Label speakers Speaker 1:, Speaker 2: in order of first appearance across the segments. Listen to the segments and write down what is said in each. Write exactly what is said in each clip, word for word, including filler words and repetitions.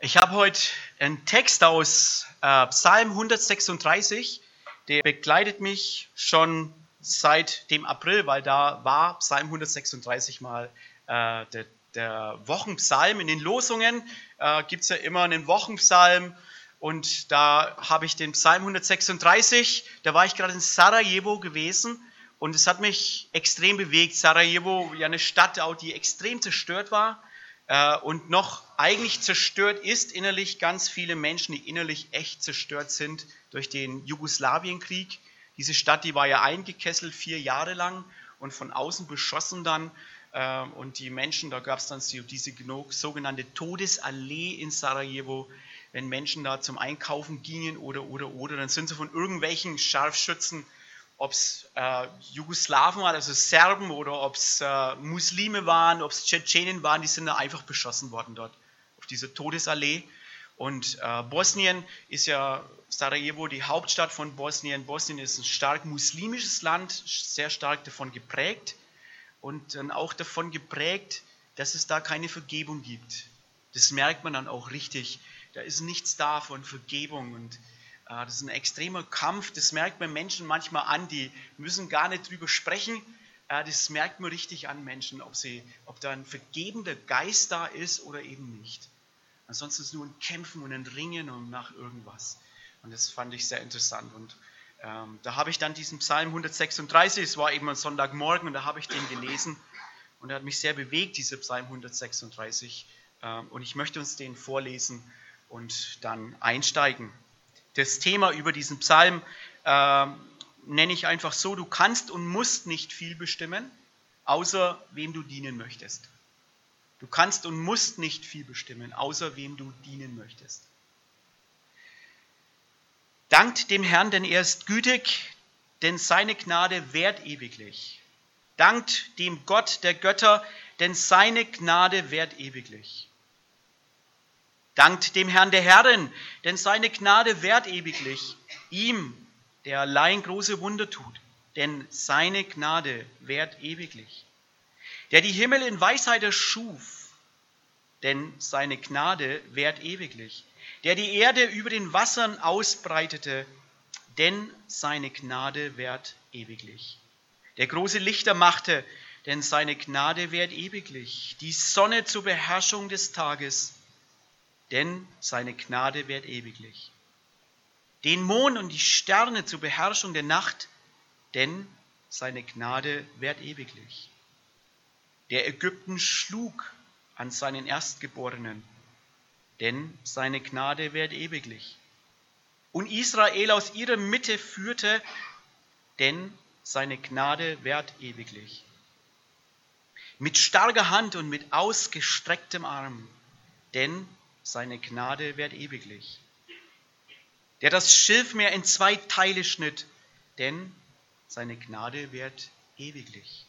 Speaker 1: Ich habe heute einen Text aus äh, Psalm hundertsechsunddreißig, der begleitet mich schon seit dem April, weil da war Psalm hundertsechsunddreißig mal äh, der, der Wochenpsalm. In den Losungen äh, gibt es ja immer einen Wochenpsalm und da habe ich den Psalm hundertsechsunddreißig, da war ich gerade in Sarajevo gewesen und es hat mich extrem bewegt. Sarajevo, ja eine Stadt, auch die extrem zerstört war. Und noch eigentlich zerstört ist innerlich, ganz viele Menschen, die innerlich echt zerstört sind durch den Jugoslawienkrieg. Diese Stadt, die war ja eingekesselt vier Jahre lang und von außen beschossen dann. Und die Menschen, da gab es dann diese sogenannte Todesallee in Sarajevo. Wenn Menschen da zum Einkaufen gingen oder, oder, oder, dann sind sie von irgendwelchen Scharfschützen, ob es äh, Jugoslawen waren, also Serben, oder ob es äh, Muslime waren, ob es Tschetschenen waren, die sind da einfach beschossen worden dort auf dieser Todesallee. Und äh, Bosnien ist ja, Sarajevo, die Hauptstadt von Bosnien. Bosnien ist ein stark muslimisches Land, sehr stark davon geprägt und dann auch davon geprägt, dass es da keine Vergebung gibt. Das merkt man dann auch richtig. Da ist nichts da von Vergebung und das ist ein extremer Kampf, das merkt man Menschen manchmal an, die müssen gar nicht drüber sprechen. Das merkt man richtig an Menschen, ob, sie, ob da ein vergebender Geist da ist oder eben nicht. Ansonsten ist es nur ein Kämpfen und ein Ringen und nach irgendwas. Und das fand ich sehr interessant. Und ähm, da habe ich dann diesen Psalm hundertsechsunddreißig, es war eben ein Sonntagmorgen und da habe ich den gelesen. Und er hat mich sehr bewegt, dieser Psalm hundertsechsunddreißig. Ähm, und ich möchte uns den vorlesen und dann einsteigen. Das Thema über diesen Psalm äh, nenne ich einfach so: Du kannst und musst nicht viel bestimmen, außer wem du dienen möchtest. Du kannst und musst nicht viel bestimmen, außer wem du dienen möchtest. Dankt dem Herrn, denn er ist gütig, denn seine Gnade währt ewiglich. Dankt dem Gott der Götter, denn seine Gnade währt ewiglich. Dankt dem Herrn der Herren, denn seine Gnade währt ewiglich. Ihm, der allein große Wunder tut, denn seine Gnade währt ewiglich. Der die Himmel in Weisheit erschuf, denn seine Gnade währt ewiglich. Der die Erde über den Wassern ausbreitete, denn seine Gnade währt ewiglich. Der große Lichter machte, denn seine Gnade währt ewiglich. Die Sonne zur Beherrschung des Tages, denn seine Gnade währt ewiglich. Den Mond und die Sterne zur Beherrschung der Nacht, denn seine Gnade währt ewiglich. Der Ägypten schlug an seinen Erstgeborenen, denn seine Gnade währt ewiglich. Und Israel aus ihrer Mitte führte, denn seine Gnade währt ewiglich. Mit starker Hand und mit ausgestrecktem Arm, denn seine Gnade währt ewiglich. Der das Schilfmeer in zwei Teile schnitt, denn seine Gnade währt ewiglich.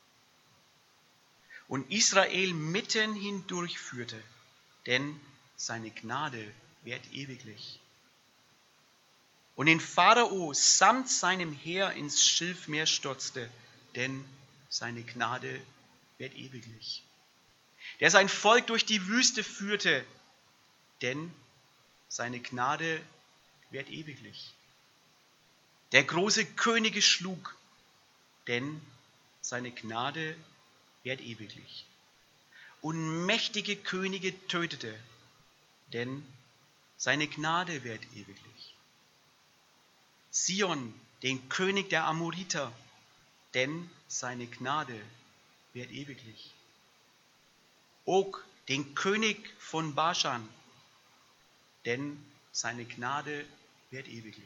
Speaker 1: Und Israel mitten hindurch führte, denn seine Gnade währt ewiglich. Und den Pharao samt seinem Heer ins Schilfmeer stürzte, denn seine Gnade währt ewiglich. Der sein Volk durch die Wüste führte, denn seine Gnade währt ewiglich. Der große Könige schlug, denn seine Gnade währt ewiglich. Und mächtige Könige tötete, denn seine Gnade währt ewiglich. Sion, den König der Amoriter, denn seine Gnade währt ewiglich. Og, den König von Baschan, denn seine Gnade währt ewiglich.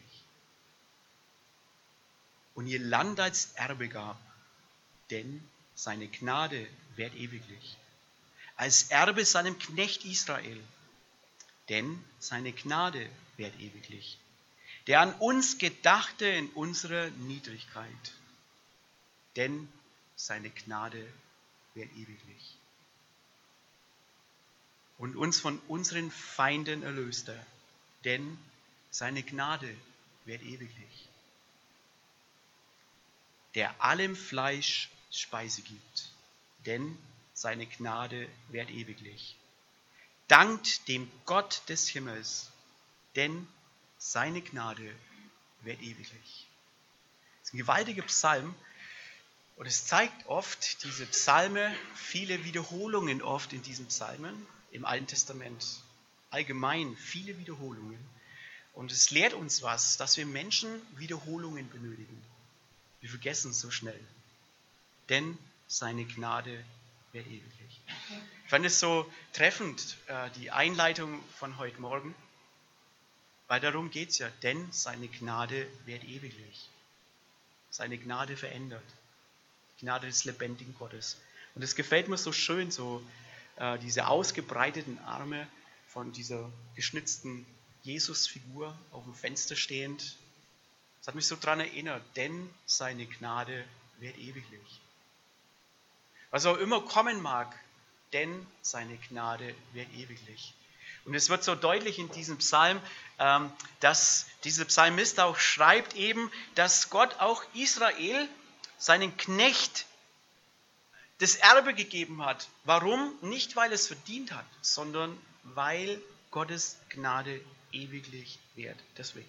Speaker 1: Und ihr Land als Erbe gab, denn seine Gnade währt ewiglich. Als Erbe seinem Knecht Israel, denn seine Gnade währt ewiglich. Der an uns gedachte in unserer Niedrigkeit, denn seine Gnade währt ewiglich. Und uns von unseren Feinden erlöste, denn seine Gnade währt ewiglich. Der allem Fleisch Speise gibt, denn seine Gnade währt ewiglich. dankt dem Gott des Himmels, denn seine Gnade währt ewiglich. Das ist ein gewaltiger Psalm und es zeigt oft, diese Psalme, viele Wiederholungen oft in diesen Psalmen, im Alten Testament, allgemein viele Wiederholungen. Und es lehrt uns was, dass wir Menschen Wiederholungen benötigen. Wir vergessen es so schnell. Denn seine Gnade währt ewiglich. Ich fand es so treffend, die Einleitung von heute Morgen, weil darum geht es ja. Denn seine Gnade währt ewiglich. Seine Gnade verändert. Die Gnade des lebendigen Gottes. Und es gefällt mir so schön, so äh, diese ausgebreiteten Arme von dieser geschnitzten Jesus-Figur auf dem Fenster stehend. Das hat mich so daran erinnert, denn seine Gnade währt ewiglich. Was auch immer kommen mag, denn seine Gnade währt ewiglich. Und es wird so deutlich in diesem Psalm, ähm, dass dieser Psalmist auch schreibt eben, dass Gott auch Israel, seinen Knecht, das Erbe gegeben hat. Warum? Nicht, weil es verdient hat, sondern weil Gottes Gnade ewiglich währt. Deswegen.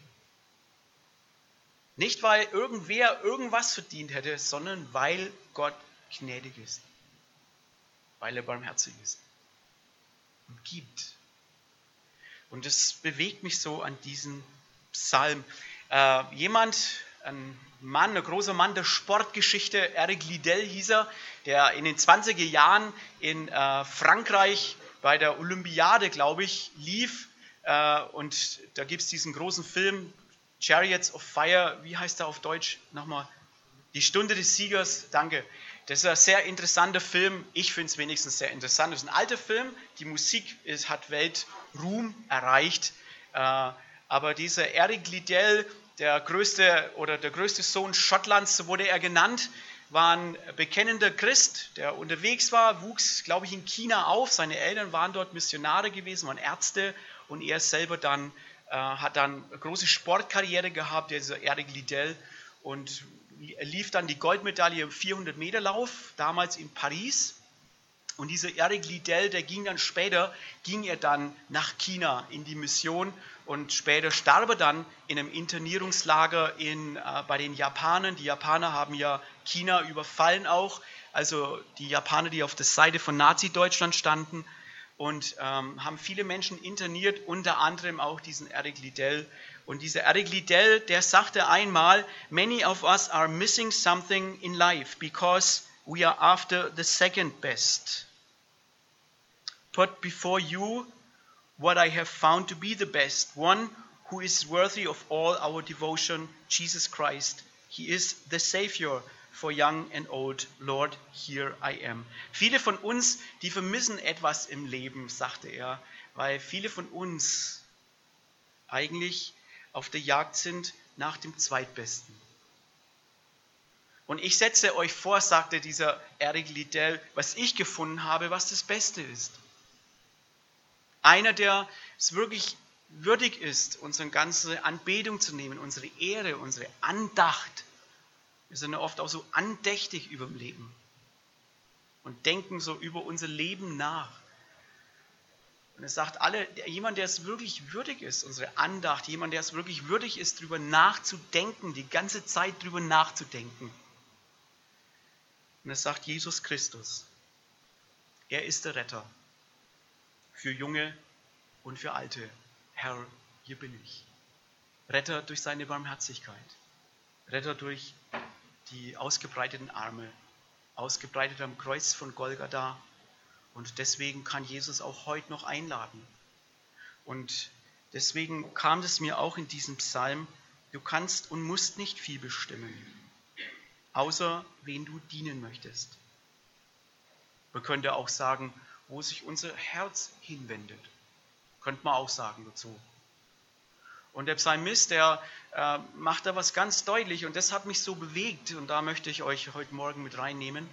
Speaker 1: Nicht, weil irgendwer irgendwas verdient hätte, sondern weil Gott gnädig ist. Weil er barmherzig ist. Und gibt. Und es bewegt mich so an diesen Psalm. Äh, jemand, ein Mann, ein großer Mann der Sportgeschichte, Eric Liddell hieß er, der in den zwanziger Jahren in äh, Frankreich bei der Olympiade, glaube ich, lief. Äh, und da gibt es diesen großen Film, Chariots of Fire, wie heißt er auf Deutsch? Nochmal, die Stunde des Siegers, danke. Das ist ein sehr interessanter Film, ich finde es wenigstens sehr interessant. Das ist ein alter Film, die Musik ist, hat Weltruhm erreicht. Äh, aber dieser Eric Liddell, der größte oder der größte Sohn Schottlands, so wurde er genannt, war ein bekennender Christ, der unterwegs war, wuchs, glaube ich, in China auf. Seine Eltern waren dort Missionare gewesen, waren Ärzte und er selber dann äh, hat dann eine große Sportkarriere gehabt, dieser Eric Liddell, und er lief dann die Goldmedaille im vierhundert Meter Lauf, damals in Paris. Und dieser Eric Liddell, der ging dann später, ging er dann nach China in die Mission und später starb er dann in einem Internierungslager in, äh, bei den Japanern. Die Japaner haben ja China überfallen auch, also die Japaner, die auf der Seite von Nazi-Deutschland standen und ähm, haben viele Menschen interniert, unter anderem auch diesen Eric Liddell. Und dieser Eric Liddell, der sagte einmal, "Many of us are missing something in life because we are after the second best. Put before you what I have found to be the best, one who is worthy of all our devotion, Jesus Christ. He is the Savior for young and old. Lord, here I am." Viele von uns, die vermissen etwas im Leben, sagte er, weil viele von uns eigentlich auf der Jagd sind nach dem Zweitbesten. Und ich setze euch vor, sagte dieser Eric Liddell, was ich gefunden habe, was das Beste ist. Einer, der es wirklich würdig ist, unsere ganze Anbetung zu nehmen, unsere Ehre, unsere Andacht. Wir sind ja oft auch so andächtig über dem Leben und denken so über unser Leben nach. Und er sagt, alle, jemand, der es wirklich würdig ist, unsere Andacht, jemand, der es wirklich würdig ist, darüber nachzudenken, die ganze Zeit darüber nachzudenken. Und er sagt, Jesus Christus, er ist der Retter für Junge und für Alte. Herr, hier bin ich. Retter durch seine Barmherzigkeit. Retter durch die ausgebreiteten Arme, ausgebreitet am Kreuz von Golgatha. Und deswegen kann Jesus auch heute noch einladen. Und deswegen kam es mir auch in diesem Psalm, du kannst und musst nicht viel bestimmen, außer wen du dienen möchtest. Man könnte auch sagen, wo sich unser Herz hinwendet. Könnte man auch sagen dazu. Und der Psalmist, der äh, macht da was ganz deutlich und das hat mich so bewegt und da möchte ich euch heute Morgen mit reinnehmen.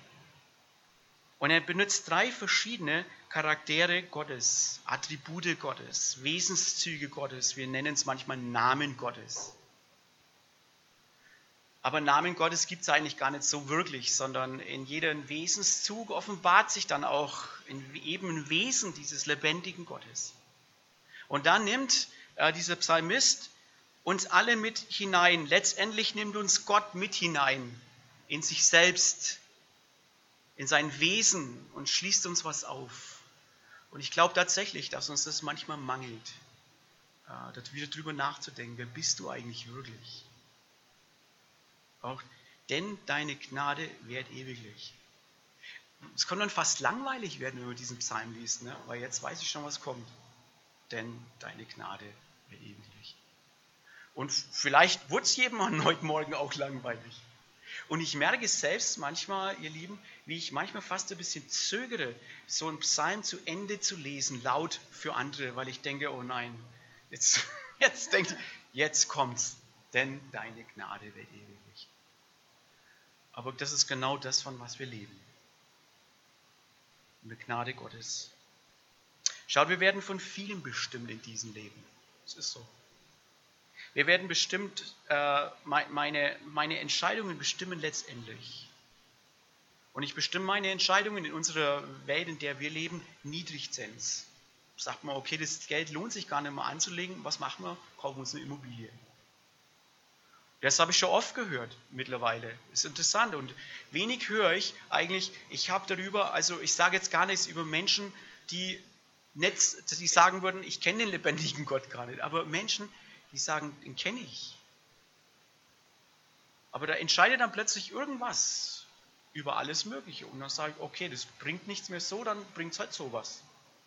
Speaker 1: Und er benutzt drei verschiedene Charaktere Gottes, Attribute Gottes, Wesenszüge Gottes, wir nennen es manchmal Namen Gottes. Aber Namen Gottes gibt es eigentlich gar nicht so wirklich, sondern in jedem Wesenszug offenbart sich dann auch in eben ein Wesen dieses lebendigen Gottes. Und dann nimmt äh, dieser Psalmist uns alle mit hinein. Letztendlich nimmt uns Gott mit hinein in sich selbst, in sein Wesen und schließt uns was auf. Und ich glaube tatsächlich, dass uns das manchmal mangelt, äh, wieder drüber nachzudenken, wer bist du eigentlich wirklich? Auch, denn deine Gnade währt ewiglich. Es kann dann fast langweilig werden, wenn man diesen Psalm liest, ne? Weil jetzt weiß ich schon, was kommt. Denn deine Gnade währt ewiglich. Und vielleicht wurde es jemandem heute Morgen auch langweilig. Und ich merke es selbst manchmal, ihr Lieben, wie ich manchmal fast ein bisschen zögere, so einen Psalm zu Ende zu lesen, laut für andere, weil ich denke, oh nein, jetzt, jetzt denkt, jetzt kommt's, denn deine Gnade währt ewiglich. Aber das ist genau das, von was wir leben. In der Gnade Gottes. Schaut, wir werden von vielem bestimmt in diesem Leben. Es ist so. Wir werden bestimmt, äh, meine, meine Entscheidungen bestimmen letztendlich. Und ich bestimme meine Entscheidungen in unserer Welt, in der wir leben, Niedrigzins. Sagt man, okay, das Geld lohnt sich gar nicht mehr anzulegen. Was machen wir? Kaufen wir uns eine Immobilie. Das habe ich schon oft gehört mittlerweile. Das ist interessant und wenig höre ich eigentlich, ich habe darüber, also ich sage jetzt gar nichts über Menschen, die, nicht, die sagen würden, ich kenne den lebendigen Gott gar nicht, aber Menschen, die sagen, den kenne ich. Aber da entscheidet dann plötzlich irgendwas über alles Mögliche und dann sage ich, okay, das bringt nichts mehr so, dann bringt es halt sowas.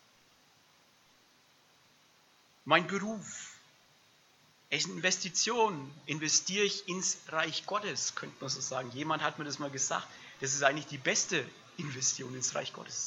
Speaker 1: Mein Beruf. Es ist eine Investition, investiere ich ins Reich Gottes, könnte man so sagen. Jemand hat mir das mal gesagt, das ist eigentlich die beste Investition ins Reich Gottes.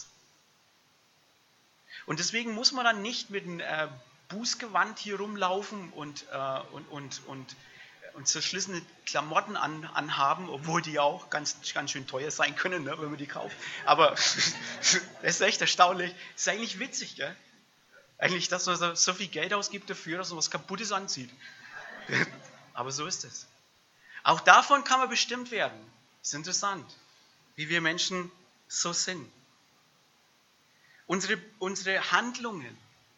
Speaker 1: Und deswegen muss man dann nicht mit einem äh, Bußgewand hier rumlaufen und, äh, und, und, und, und zerschlissene Klamotten an, anhaben, obwohl die auch ganz, ganz schön teuer sein können, ne, wenn man die kauft. Aber das ist echt erstaunlich. Das ist eigentlich witzig, gell? Eigentlich, dass man so viel Geld ausgibt dafür, dass man was Kaputtes anzieht. Aber so ist es. Auch davon kann man bestimmt werden. Das ist interessant, wie wir Menschen so sind. Unsere, unsere Handlungen,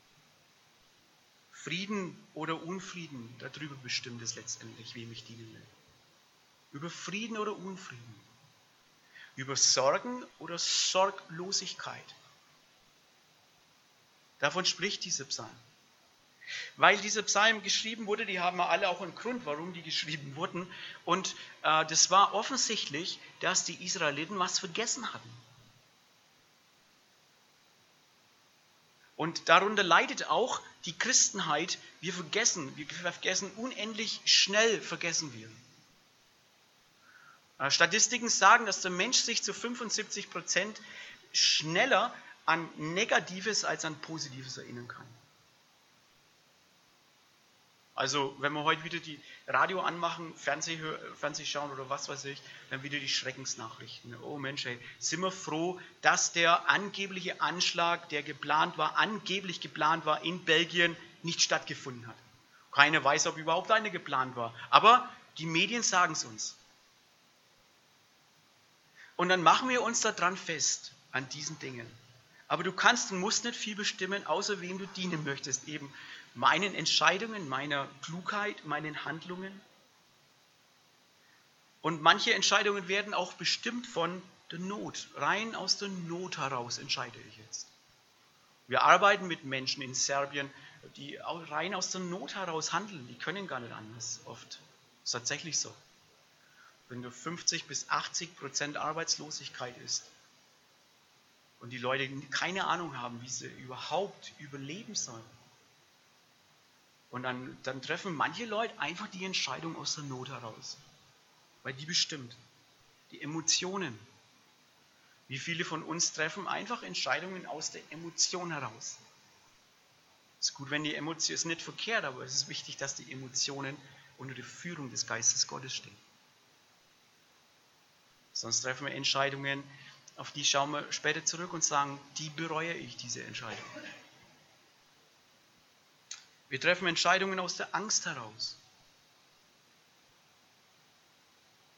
Speaker 1: Frieden oder Unfrieden, darüber bestimmt es letztendlich, wem ich dienen will. Über Frieden oder Unfrieden. Über Sorgen oder Sorglosigkeit. Davon spricht dieser Psalm. Weil dieser Psalm geschrieben wurde, die haben alle auch einen Grund, warum die geschrieben wurden. Und äh, das war offensichtlich, dass die Israeliten was vergessen hatten. Und darunter leidet auch die Christenheit. Wir vergessen, wir vergessen unendlich schnell, vergessen wir. Äh, Statistiken sagen, dass der Mensch sich zu fünfundsiebzig Prozent schneller an Negatives als an Positives erinnern kann. Also wenn wir heute wieder die Radio anmachen, Fernseh, Fernseh schauen oder was weiß ich, dann wieder die Schreckensnachrichten. Oh Mensch, ey, sind wir froh, dass der angebliche Anschlag, der geplant war, angeblich geplant war, in Belgien nicht stattgefunden hat. Keiner weiß, ob überhaupt eine geplant war. Aber die Medien sagen es uns. Und dann machen wir uns daran fest, an diesen Dingen. Aber du kannst und musst nicht viel bestimmen, außer wem du dienen möchtest. Eben meinen Entscheidungen, meiner Klugheit, meinen Handlungen. Und manche Entscheidungen werden auch bestimmt von der Not. Rein aus der Not heraus entscheide ich jetzt. Wir arbeiten mit Menschen in Serbien, die rein aus der Not heraus handeln. Die können gar nicht anders oft. Das ist tatsächlich so. Wenn du fünfzig bis achtzig Prozent Arbeitslosigkeit ist, und die Leute keine Ahnung haben, wie sie überhaupt überleben sollen. Und dann, dann treffen manche Leute einfach die Entscheidung aus der Not heraus. Weil die bestimmt. Die Emotionen. Wie viele von uns treffen einfach Entscheidungen aus der Emotion heraus. Es ist gut, wenn die Emotion, ist nicht verkehrt, aber es ist wichtig, dass die Emotionen unter der Führung des Geistes Gottes stehen. Sonst treffen wir Entscheidungen, auf die schauen wir später zurück und sagen, die bereue ich, diese Entscheidung. Wir treffen Entscheidungen aus der Angst heraus.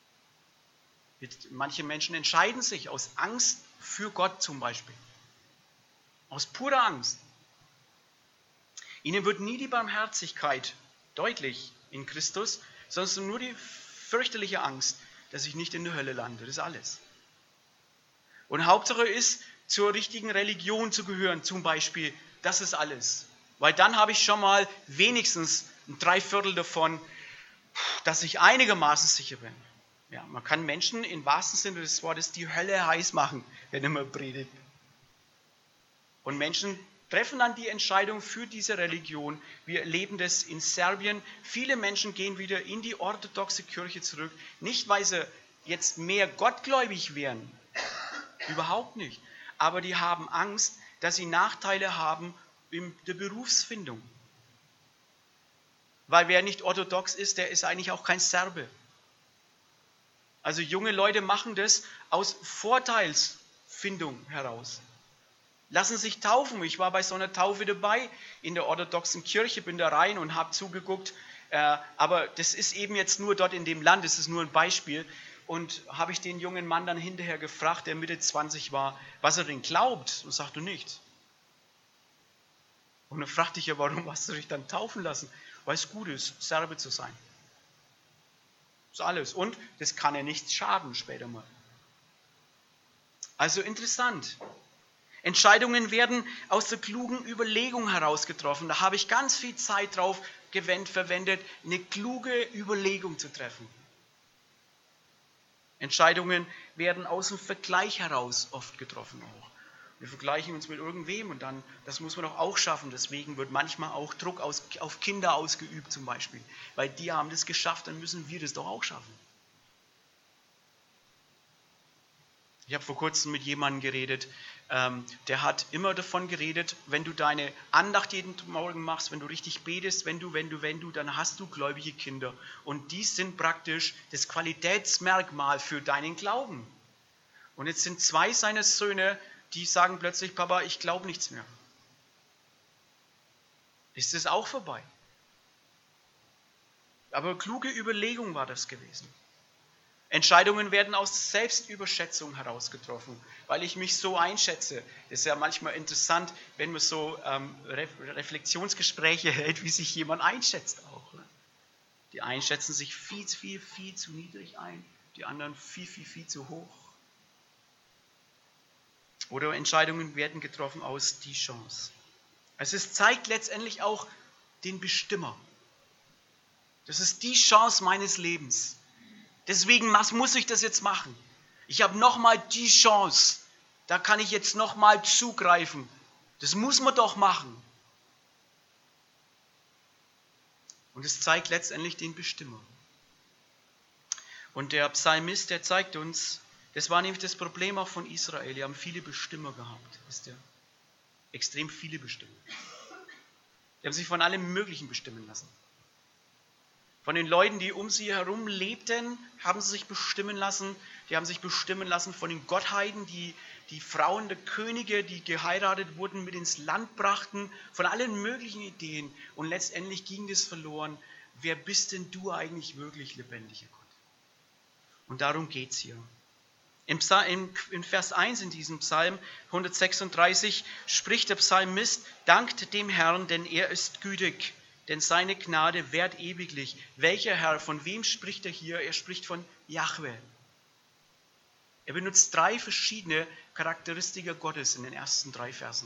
Speaker 1: Manche Menschen entscheiden sich aus Angst für Gott zum Beispiel. Aus purer Angst. Ihnen wird nie die Barmherzigkeit deutlich in Christus, sondern nur die fürchterliche Angst, dass ich nicht in der Hölle lande. Das ist alles. Und Hauptsache ist, zur richtigen Religion zu gehören, zum Beispiel. Das ist alles. Weil dann habe ich schon mal wenigstens ein Dreiviertel davon, dass ich einigermaßen sicher bin. Ja, man kann Menschen im wahrsten Sinne des Wortes die Hölle heiß machen, wenn man predigt. Und Menschen treffen dann die Entscheidung für diese Religion. Wir erleben das in Serbien. Viele Menschen gehen wieder in die orthodoxe Kirche zurück. Nicht, weil sie jetzt mehr gottgläubig wären. Überhaupt nicht. Aber die haben Angst, dass sie Nachteile haben in der Berufsfindung. Weil wer nicht orthodox ist, der ist eigentlich auch kein Serbe. Also junge Leute machen das aus Vorteilsfindung heraus. Lassen sich taufen. Ich war bei so einer Taufe dabei in der orthodoxen Kirche, bin da rein und habe zugeguckt. Äh, aber das ist eben jetzt nur dort in dem Land, das ist nur ein Beispiel. Und habe ich den jungen Mann dann hinterher gefragt, der Mitte zwanzig war, was er denn glaubt. Und sagte nichts. Und dann fragte ich ja, warum hast du dich dann taufen lassen? Weil es gut ist, Serbe zu sein. Das ist alles. Und das kann ja nichts schaden später mal. Also interessant. Entscheidungen werden aus der klugen Überlegung heraus getroffen. Da habe ich ganz viel Zeit drauf verwendet, eine kluge Überlegung zu treffen. Entscheidungen werden aus dem Vergleich heraus oft getroffen auch. Wir vergleichen uns mit irgendwem und dann, das muss man doch auch schaffen. Deswegen wird manchmal auch Druck aus, auf Kinder ausgeübt zum Beispiel. Weil die haben das geschafft, dann müssen wir das doch auch schaffen. Ich habe vor kurzem mit jemandem geredet, ähm, der hat immer davon geredet, wenn du deine Andacht jeden Morgen machst, wenn du richtig betest, wenn du, wenn du, wenn du, dann hast du gläubige Kinder. Und die sind praktisch das Qualitätsmerkmal für deinen Glauben. Und jetzt sind zwei seiner Söhne, die sagen plötzlich, Papa, ich glaube nichts mehr. Ist es auch vorbei? Aber kluge Überlegung war das gewesen. Entscheidungen werden aus Selbstüberschätzung heraus getroffen, weil ich mich so einschätze. Das ist ja manchmal interessant, wenn man so ähm, Reflexionsgespräche hält, wie sich jemand einschätzt auch. Ne? Die einen schätzen sich viel, viel, viel zu niedrig ein, die anderen viel, viel, viel zu hoch. Oder Entscheidungen werden getroffen aus die Chance. Also es zeigt letztendlich auch den Bestimmer. Das ist die Chance meines Lebens. Deswegen was muss ich das jetzt machen? Ich habe nochmal die Chance. Da kann ich jetzt nochmal zugreifen. Das muss man doch machen. Und es zeigt letztendlich den Bestimmer. Und der Psalmist, der zeigt uns, das war nämlich das Problem auch von Israel. Die haben viele Bestimmer gehabt. Wisst ihr? Extrem viele Bestimmer. Die haben sich von allem Möglichen bestimmen lassen. Von den Leuten, die um sie herum lebten, haben sie sich bestimmen lassen. Die haben sich bestimmen lassen von den Gottheiten, die die Frauen der Könige, die geheiratet wurden, mit ins Land brachten. Von allen möglichen Ideen. Und letztendlich ging das verloren. Wer bist denn du eigentlich wirklich, lebendiger Gott? Und darum geht es hier. In Vers eins in diesem Psalm hundertsechsunddreißig spricht der Psalmist, dankt dem Herrn, denn er ist gütig, denn seine Gnade währt ewiglich. Welcher Herr, von wem spricht er hier? Er spricht von Jahwe. Er benutzt drei verschiedene Charakteristika Gottes in den ersten drei Versen.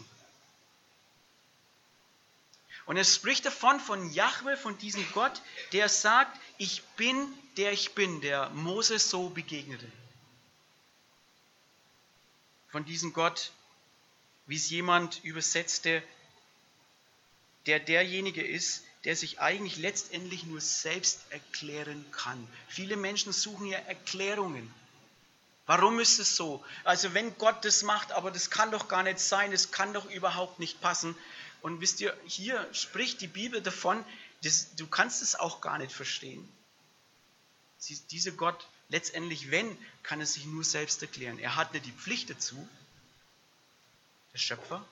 Speaker 1: Und er spricht davon, von Jahwe, von diesem Gott, der sagt, ich bin, der ich bin, der Moses so begegnete. Von diesem Gott, wie es jemand übersetzte, der derjenige ist, der sich eigentlich letztendlich nur selbst erklären kann. Viele Menschen suchen ja Erklärungen. Warum ist es so? Also wenn Gott das macht, aber das kann doch gar nicht sein, das kann doch überhaupt nicht passen. Und wisst ihr, hier spricht die Bibel davon, das, du kannst es auch gar nicht verstehen. Sie, dieser Gott, letztendlich, wenn, kann er sich nur selbst erklären. Er hat nicht die Pflicht dazu, der Schöpfer.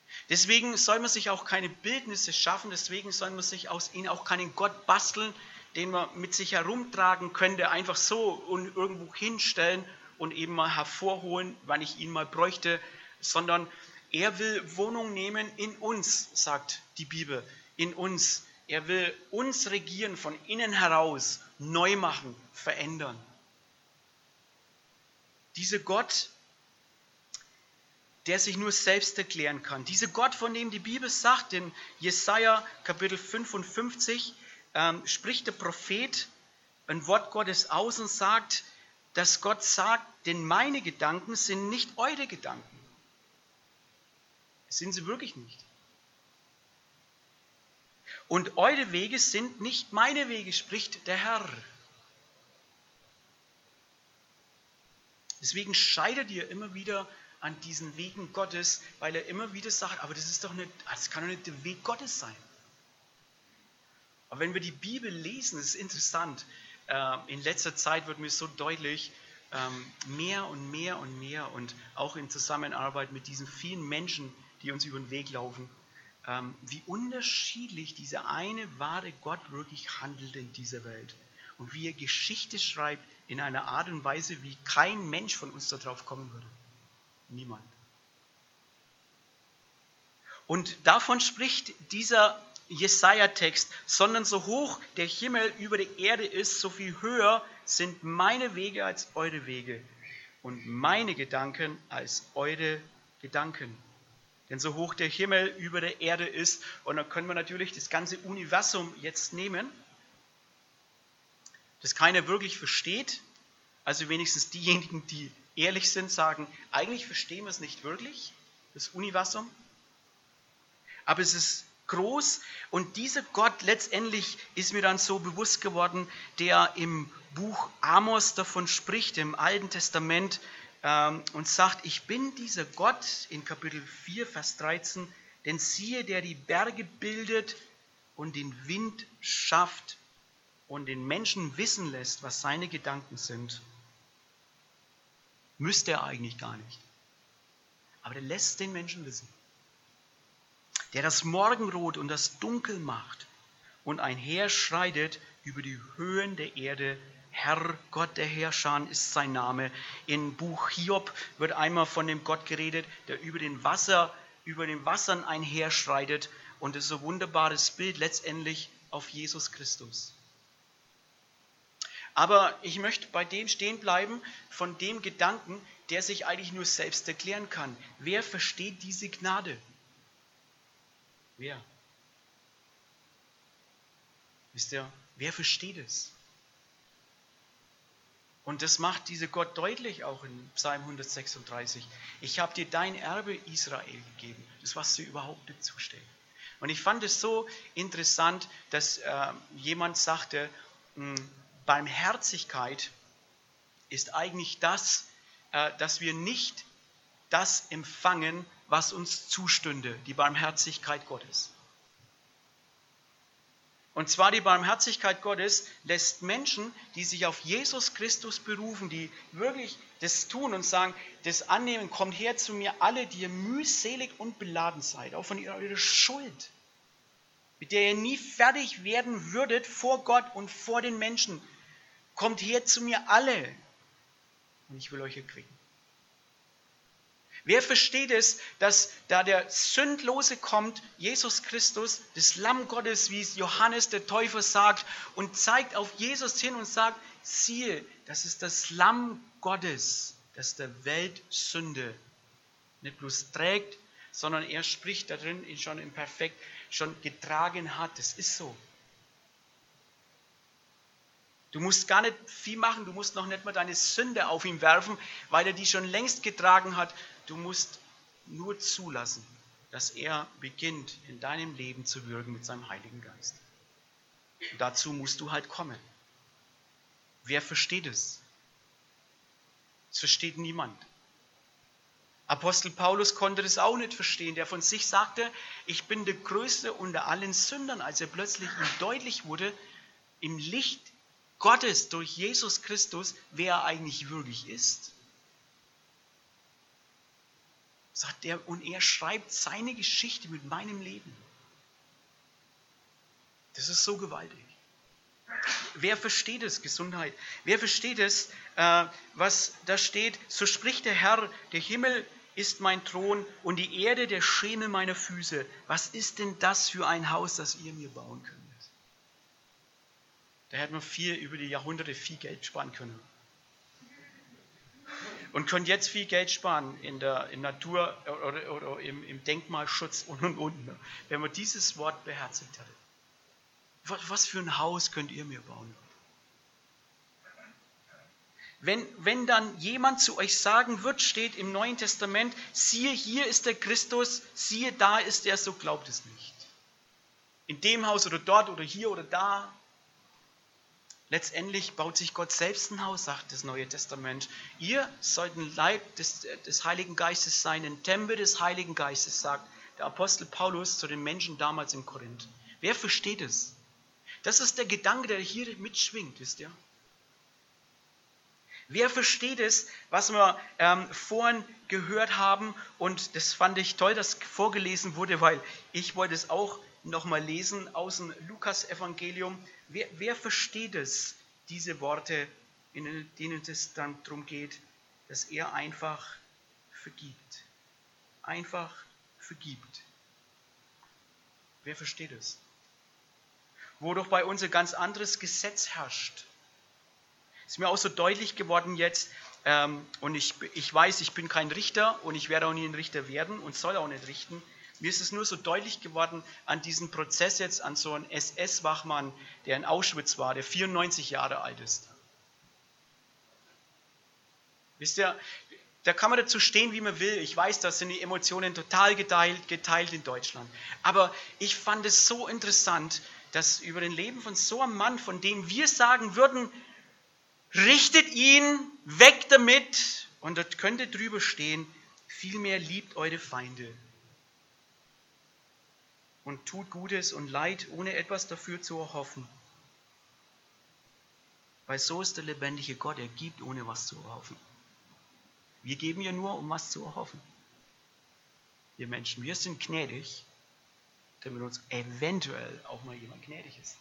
Speaker 1: Deswegen soll man sich auch keine Bildnisse schaffen, deswegen soll man sich aus ihnen auch keinen Gott basteln, den man mit sich herumtragen könnte, einfach so und irgendwo hinstellen und eben mal hervorholen, wann ich ihn mal bräuchte, sondern er will Wohnung nehmen in uns, sagt die Bibel, in uns. Er will uns regieren von innen heraus, neu machen, verändern. Dieser Gott, der sich nur selbst erklären kann. Dieser Gott, von dem die Bibel sagt, in Jesaja Kapitel fünfundfünfzig, ähm, spricht der Prophet ein Wort Gottes aus und sagt, dass Gott sagt, denn meine Gedanken sind nicht eure Gedanken. Das sind sie wirklich nicht. Und eure Wege sind nicht meine Wege, spricht der Herr. Deswegen scheitert ihr immer wieder an diesen Wegen Gottes, weil er immer wieder sagt, aber das ist doch nicht, das kann doch nicht der Weg Gottes sein. Aber wenn wir die Bibel lesen, das ist interessant, in letzter Zeit wird mir so deutlich, mehr und mehr und mehr und auch in Zusammenarbeit mit diesen vielen Menschen, die uns über den Weg laufen, wie unterschiedlich dieser eine wahre Gott wirklich handelt in dieser Welt und wie er Geschichte schreibt in einer Art und Weise, wie kein Mensch von uns darauf kommen würde. Niemand. Und davon spricht dieser Jesaja-Text, sondern so hoch der Himmel über der Erde ist, so viel höher sind meine Wege als eure Wege und meine Gedanken als eure Gedanken. Denn so hoch der Himmel über der Erde ist, und dann können wir natürlich das ganze Universum jetzt nehmen, das keiner wirklich versteht, also wenigstens diejenigen, die ehrlich sind, sagen, eigentlich verstehen wir es nicht wirklich, das Universum, aber es ist groß und dieser Gott letztendlich ist mir dann so bewusst geworden, der im Buch Amos davon spricht, im Alten Testament, ähm, und sagt, ich bin dieser Gott in Kapitel vier, Vers dreizehn, denn siehe, der die Berge bildet und den Wind schafft und den Menschen wissen lässt, was seine Gedanken sind. Müsste er eigentlich gar nicht. Aber der lässt den Menschen wissen. Der das Morgenrot und das Dunkel macht und einherschreitet über die Höhen der Erde. Herr Gott der Herrscher ist sein Name. Im Buch Hiob wird einmal von dem Gott geredet, der über den Wasser, über den Wassern einherschreitet. Und das ist so ein wunderbares Bild letztendlich auf Jesus Christus. Aber ich möchte bei dem stehen bleiben, von dem Gedanken, der sich eigentlich nur selbst erklären kann. Wer versteht diese Gnade? Wer? Wisst ihr, wer versteht es? Und das macht dieser Gott deutlich auch in Psalm hundertsechsunddreißig. Ich habe dir dein Erbe Israel gegeben, das was dir überhaupt nicht zusteht. Und ich fand es so interessant, dass äh, jemand sagte, mh, Barmherzigkeit ist eigentlich das, äh, dass wir nicht das empfangen, was uns zustünde, die Barmherzigkeit Gottes. Und zwar die Barmherzigkeit Gottes lässt Menschen, die sich auf Jesus Christus berufen, die wirklich das tun und sagen, das annehmen, kommt her zu mir, alle, die ihr mühselig und beladen seid, auch von eurer Schuld, mit der ihr nie fertig werden würdet vor Gott und vor den Menschen. Kommt her zu mir alle und ich will euch erquicken. Wer versteht es, dass da der Sündlose kommt, Jesus Christus, das Lamm Gottes, wie es Johannes der Täufer sagt, und zeigt auf Jesus hin und sagt, siehe, das ist das Lamm Gottes, das der Welt Sünde nicht bloß trägt, sondern er spricht darin schon im Perfekt, schon getragen hat. Das ist so. Du musst gar nicht viel machen, du musst noch nicht mal deine Sünde auf ihn werfen, weil er die schon längst getragen hat. Du musst nur zulassen, dass er beginnt, in deinem Leben zu wirken mit seinem Heiligen Geist. Und dazu musst du halt kommen. Wer versteht es? Es versteht niemand. Apostel Paulus konnte das auch nicht verstehen, der von sich sagte, ich bin der Größte unter allen Sündern, als er plötzlich ihm deutlich wurde, im Licht Gottes durch Jesus Christus, wer er eigentlich wirklich ist. Sagt er, und er schreibt seine Geschichte mit meinem Leben. Das ist so gewaltig. Wer versteht es? Gesundheit. Wer versteht es, äh, was da steht? So spricht der Herr, der Himmel ist mein Thron und die Erde der Schemel meiner Füße. Was ist denn das für ein Haus, das ihr mir bauen könnt? Da hätte man viel über die Jahrhunderte viel Geld sparen können. Und könnt jetzt viel Geld sparen in der in Natur oder, oder im, im Denkmalschutz und und und, wenn man dieses Wort beherzigt hätte. Was, was für ein Haus könnt ihr mir bauen? Wenn, wenn dann jemand zu euch sagen wird, steht im Neuen Testament, siehe, hier ist der Christus, siehe, da ist er, so glaubt es nicht. In dem Haus oder dort oder hier oder da. Letztendlich baut sich Gott selbst ein Haus, sagt das Neue Testament. Ihr sollt ein Leib des, des Heiligen Geistes sein, ein Tempel des Heiligen Geistes, sagt der Apostel Paulus zu den Menschen damals in Korinth. Wer versteht es? Das ist der Gedanke, der hier mitschwingt, wisst ihr? Wer versteht es, was wir ähm, vorhin gehört haben? Und das fand ich toll, dass vorgelesen wurde, weil ich wollte es auch nochmal lesen aus dem Lukas-Evangelium. Wer, wer versteht es, diese Worte, in denen es dann darum geht, dass er einfach vergibt? Einfach vergibt. Wer versteht es? Wo doch bei uns ein ganz anderes Gesetz herrscht. Ist mir auch so deutlich geworden jetzt, ähm, und ich, ich weiß, ich bin kein Richter und ich werde auch nie ein Richter werden und soll auch nicht richten. Mir ist es nur so deutlich geworden an diesem Prozess jetzt, an so einen S S-Wachmann, der in Auschwitz war, der vierundneunzig Jahre alt ist. Wisst ihr, da kann man dazu stehen, wie man will. Ich weiß, da sind die Emotionen total geteilt, geteilt in Deutschland. Aber ich fand es so interessant, dass über das Leben von so einem Mann, von dem wir sagen würden, richtet ihn, weg damit, und dort könnte drüber stehen, vielmehr liebt eure Feinde und tut Gutes und Leid, ohne etwas dafür zu erhoffen. Weil so ist der lebendige Gott, er gibt, ohne was zu erhoffen. Wir geben ja nur, um was zu erhoffen. Wir Menschen, wir sind gnädig, damit uns eventuell auch mal jemand gnädig ist.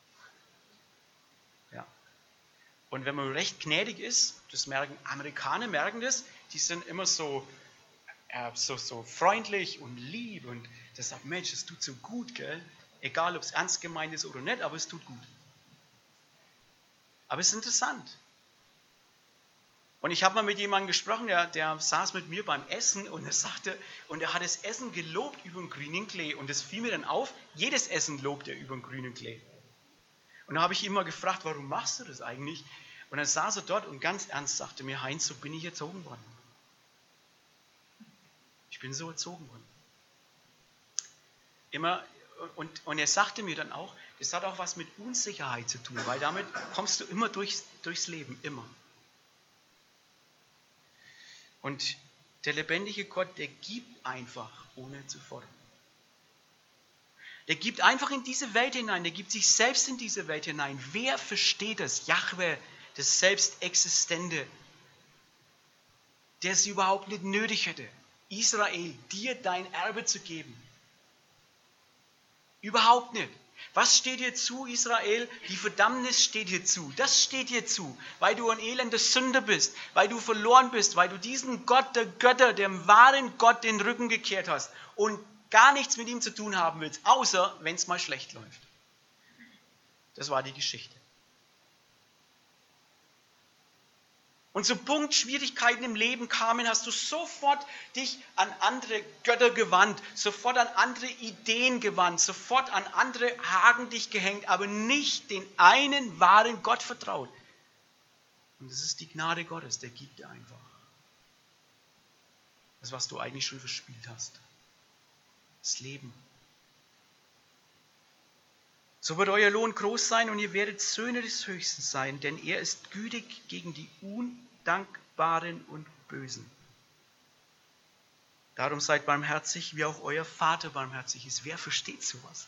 Speaker 1: Ja. Und wenn man recht gnädig ist, das merken Amerikaner, merken das, die sind immer so, äh, so, so freundlich und lieb und das sagt, Mensch, es tut so gut, gell? Egal, ob es ernst gemeint ist oder nicht, aber es tut gut. Aber es ist interessant. Und ich habe mal mit jemandem gesprochen, der, der saß mit mir beim Essen und er sagte, und er hat das Essen gelobt über den grünen Klee. Und das fiel mir dann auf, jedes Essen lobt er über den grünen Klee. Und da habe ich ihn mal gefragt, warum machst du das eigentlich? Und dann saß er dort und ganz ernst sagte mir, Heinz, so bin ich erzogen worden. Ich bin so erzogen worden. Immer, und, und er sagte mir dann auch, das hat auch was mit Unsicherheit zu tun, weil damit kommst du immer durchs, durchs Leben, immer. Und der lebendige Gott, der gibt einfach, ohne zu fordern. Der gibt einfach in diese Welt hinein, der gibt sich selbst in diese Welt hinein. Wer versteht das? Jahwe, das Selbstexistente, der es überhaupt nicht nötig hätte, Israel, dir dein Erbe zu geben. Überhaupt nicht. Was steht dir zu, Israel? Die Verdammnis steht dir zu. Das steht dir zu, weil du ein elender Sünder bist, weil du verloren bist, weil du diesen Gott der Götter, dem wahren Gott, den Rücken gekehrt hast und gar nichts mit ihm zu tun haben willst, außer wenn es mal schlecht läuft. Das war die Geschichte. Und so Punkt Schwierigkeiten im Leben kamen, hast du sofort dich an andere Götter gewandt, sofort an andere Ideen gewandt, sofort an andere Haken dich gehängt, aber nicht den einen wahren Gott vertraut. Und das ist die Gnade Gottes, der gibt dir einfach. Das, was du eigentlich schon verspielt hast. Das Leben. So wird euer Lohn groß sein und ihr werdet Söhne des Höchsten sein, denn er ist gütig gegen die Undankbaren und Bösen. Darum seid barmherzig, wie auch euer Vater barmherzig ist. Wer versteht sowas?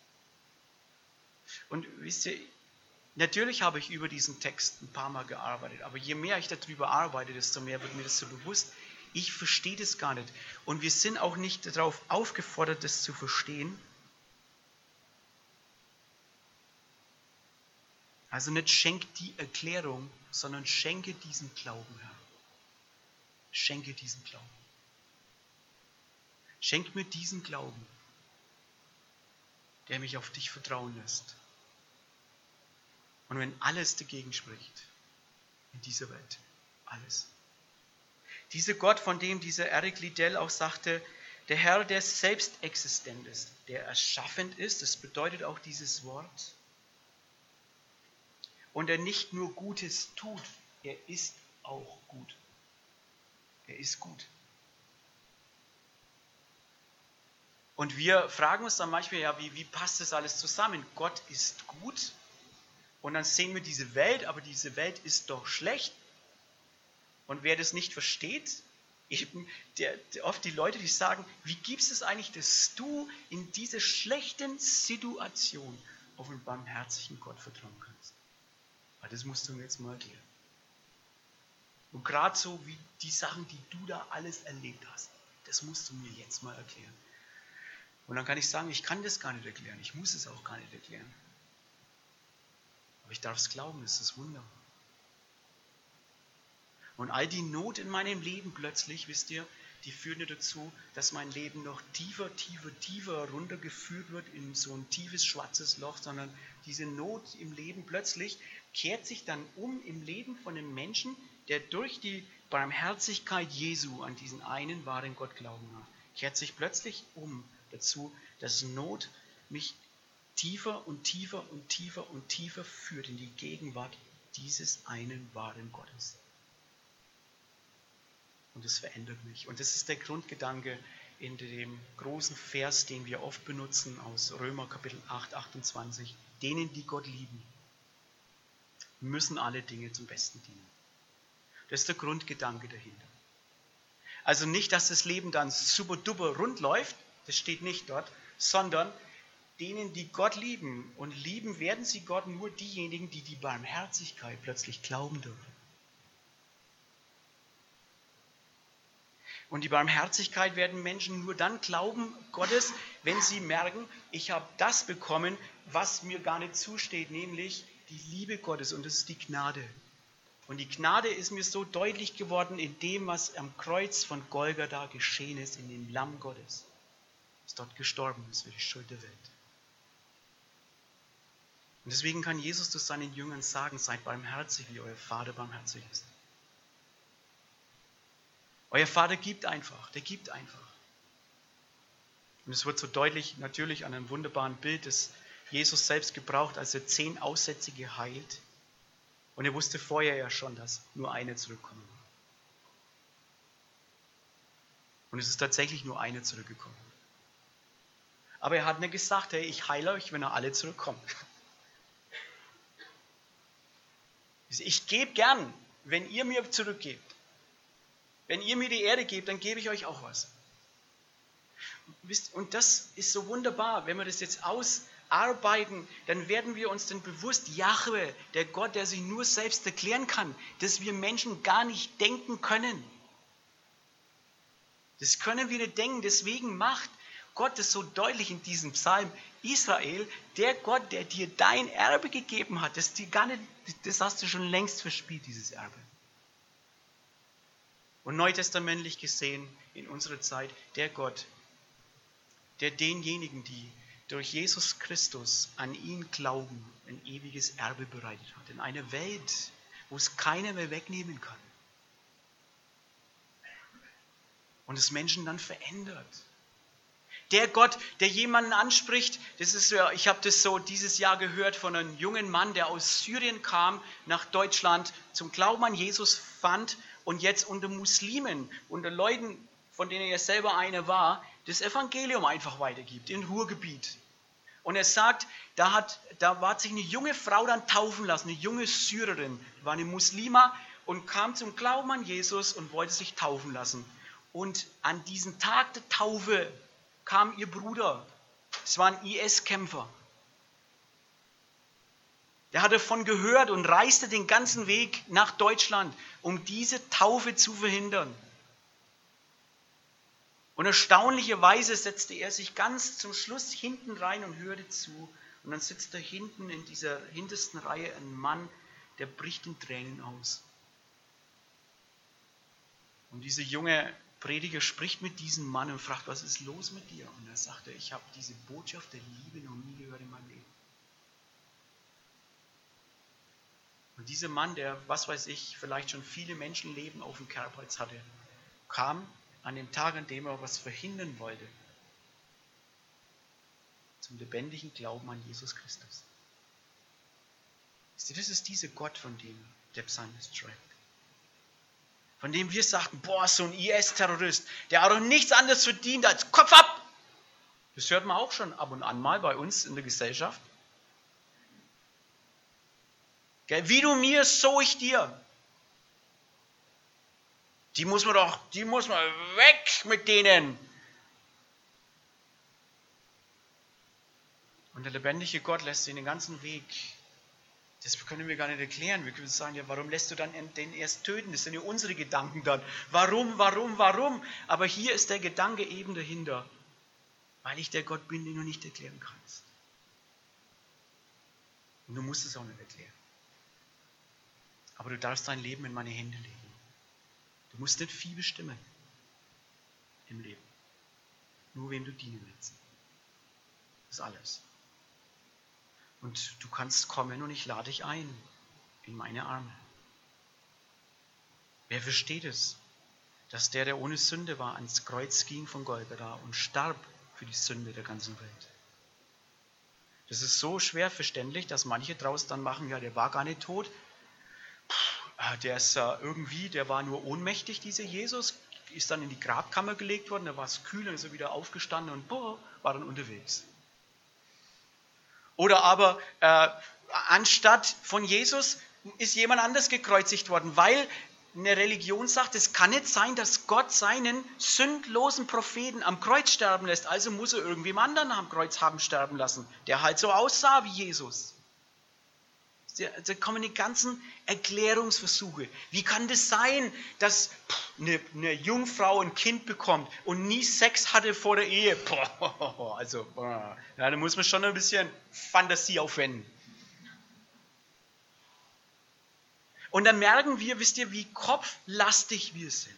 Speaker 1: Und wisst ihr, natürlich habe ich über diesen Text ein paar Mal gearbeitet, aber je mehr ich darüber arbeite, desto mehr wird mir das so bewusst. Ich verstehe das gar nicht. Und wir sind auch nicht darauf aufgefordert, das zu verstehen. Also nicht schenk die Erklärung, sondern schenke diesen Glauben, Herr. Schenke diesen Glauben. Schenk mir diesen Glauben, der mich auf dich vertrauen lässt. Und wenn alles dagegen spricht, in dieser Welt, alles. Dieser Gott, von dem dieser Eric Liddell auch sagte, der Herr, der selbst existent ist, der erschaffend ist, das bedeutet auch dieses Wort, und er nicht nur Gutes tut, er ist auch gut. Er ist gut. Und wir fragen uns dann manchmal, ja, wie, wie passt das alles zusammen? Gott ist gut und dann sehen wir diese Welt, aber diese Welt ist doch schlecht. Und wer das nicht versteht, eben der, der, oft die Leute, die sagen, wie gibt es eigentlich, dass du in dieser schlechten Situation auf einen barmherzigen Gott vertrauen kannst? Aber das musst du mir jetzt mal erklären. Und gerade so wie die Sachen, die du da alles erlebt hast, das musst du mir jetzt mal erklären. Und dann kann ich sagen, ich kann das gar nicht erklären, ich muss es auch gar nicht erklären. Aber ich darf es glauben, das ist das Wunder. Und all die Not in meinem Leben plötzlich, wisst ihr, die führen dazu, dass mein Leben noch tiefer, tiefer, tiefer runtergeführt wird in so ein tiefes, schwarzes Loch, sondern diese Not im Leben plötzlich kehrt sich dann um im Leben von einem Menschen, der durch die Barmherzigkeit Jesu an diesen einen wahren Gott glauben hat, kehrt sich plötzlich um dazu, dass Not mich tiefer und tiefer und tiefer und tiefer führt in die Gegenwart dieses einen wahren Gottes. Und es verändert mich. Und das ist der Grundgedanke in dem großen Vers, den wir oft benutzen aus Römer Kapitel acht, achtundzwanzig. Denen, die Gott lieben, müssen alle Dinge zum Besten dienen. Das ist der Grundgedanke dahinter. Also nicht, dass das Leben dann super duper rund läuft, das steht nicht dort, sondern denen, die Gott lieben. Und lieben werden sie Gott nur diejenigen, die die Barmherzigkeit plötzlich glauben dürfen. Und die Barmherzigkeit werden Menschen nur dann glauben Gottes, wenn sie merken, ich habe das bekommen, was mir gar nicht zusteht, nämlich die Liebe Gottes, und das ist die Gnade. Und die Gnade ist mir so deutlich geworden in dem, was am Kreuz von Golgatha geschehen ist, in dem Lamm Gottes, das dort gestorben ist für die Schuld der Welt. Und deswegen kann Jesus zu seinen Jüngern sagen, seid barmherzig, wie euer Vater barmherzig ist. Euer Vater gibt einfach, der gibt einfach. Und es wird so deutlich natürlich an einem wunderbaren Bild, das Jesus selbst gebraucht, als er zehn Aussätzige heilt. Und er wusste vorher ja schon, dass nur eine zurückkommen wird. Und es ist tatsächlich nur eine zurückgekommen. Aber er hat nicht gesagt, hey, ich heile euch, wenn ihr alle zurückkommt. Ich gebe gern, wenn ihr mir zurückgebt. Wenn ihr mir die Erde gebt, dann gebe ich euch auch was. Und das ist so wunderbar, wenn wir das jetzt ausarbeiten, dann werden wir uns dann bewusst, Jahwe, der Gott, der sich nur selbst erklären kann, dass wir Menschen gar nicht denken können. Das können wir nicht denken, deswegen macht Gott es so deutlich in diesem Psalm, Israel, der Gott, der dir dein Erbe gegeben hat, das, dir gar nicht, das hast du schon längst verspielt, dieses Erbe. Und neutestamentlich gesehen in unserer Zeit, der Gott, der denjenigen, die durch Jesus Christus an ihn glauben, ein ewiges Erbe bereitet hat. In einer Welt, wo es keiner mehr wegnehmen kann. Und es Menschen dann verändert. Der Gott, der jemanden anspricht, das ist ja, ich habe das so dieses Jahr gehört von einem jungen Mann, der aus Syrien kam, nach Deutschland, zum Glauben an Jesus fand und jetzt unter Muslimen, unter Leuten, von denen er selber einer war, das Evangelium einfach weitergibt, im Ruhrgebiet. Und er sagt, da hat, da hat sich eine junge Frau dann taufen lassen, eine junge Syrerin, war eine Muslima und kam zum Glauben an Jesus und wollte sich taufen lassen. Und an diesem Tag der Taufe kam ihr Bruder, es war ein I S-Kämpfer. Der hat davon gehört und reiste den ganzen Weg nach Deutschland, um diese Taufe zu verhindern. Und erstaunlicherweise setzte er sich ganz zum Schluss hinten rein und hörte zu Und dann sitzt da hinten in dieser hintersten Reihe ein Mann, der bricht in Tränen aus. Und dieser junge Prediger spricht mit diesem Mann und fragt, was ist los mit dir? Und er sagte, ich habe diese Botschaft der Liebe noch nie gehört in meinem Leben. Und dieser Mann, der, was weiß ich, vielleicht schon viele Menschenleben auf dem Kerbholz hatte, kam an dem Tag, an dem er was verhindern wollte, zum lebendigen Glauben an Jesus Christus. Das ist dieser Gott, von dem der Psalmist schreibt. Von dem wir sagten, boah, so ein I S-Terrorist, der hat doch nichts anderes verdient als Kopf ab. Das hört man auch schon ab und an mal bei uns in der Gesellschaft. Wie du mir, so ich dir. Die muss man doch, die muss man weg mit denen. Und der lebendige Gott lässt ihn den ganzen Weg. Das können wir gar nicht erklären. Wir können sagen, ja, warum lässt du dann den erst töten? Das sind ja unsere Gedanken dann. Warum, warum, warum? Aber hier ist der Gedanke eben dahinter. Weil ich der Gott bin, den du nicht erklären kannst. Und du musst es auch nicht erklären. Aber du darfst dein Leben in meine Hände legen. Du musst nicht viel bestimmen im Leben. Nur wem du dienen willst. Das ist alles. Und du kannst kommen und ich lade dich ein in meine Arme. Wer versteht es, dass der, der ohne Sünde war, ans Kreuz ging von Golgatha und starb für die Sünde der ganzen Welt? Das ist so schwer verständlich, dass manche draus dann machen, ja, der war gar nicht tot. Der ist äh, irgendwie, der war nur ohnmächtig, dieser Jesus, ist dann in die Grabkammer gelegt worden, da war es kühl und ist er wieder aufgestanden und boah, war dann unterwegs. Oder aber äh, anstatt von Jesus ist jemand anders gekreuzigt worden, weil eine Religion sagt, es kann nicht sein, dass Gott seinen sündlosen Propheten am Kreuz sterben lässt, also muss er irgendwem anderen am Kreuz haben sterben lassen, der halt so aussah wie Jesus. Da kommen die ganzen Erklärungsversuche. Wie kann das sein, dass eine, eine Jungfrau ein Kind bekommt und nie Sex hatte vor der Ehe? Boah, also, boah. Ja, da muss man schon ein bisschen Fantasie aufwenden. Und dann merken wir, wisst ihr, wie kopflastig wir sind.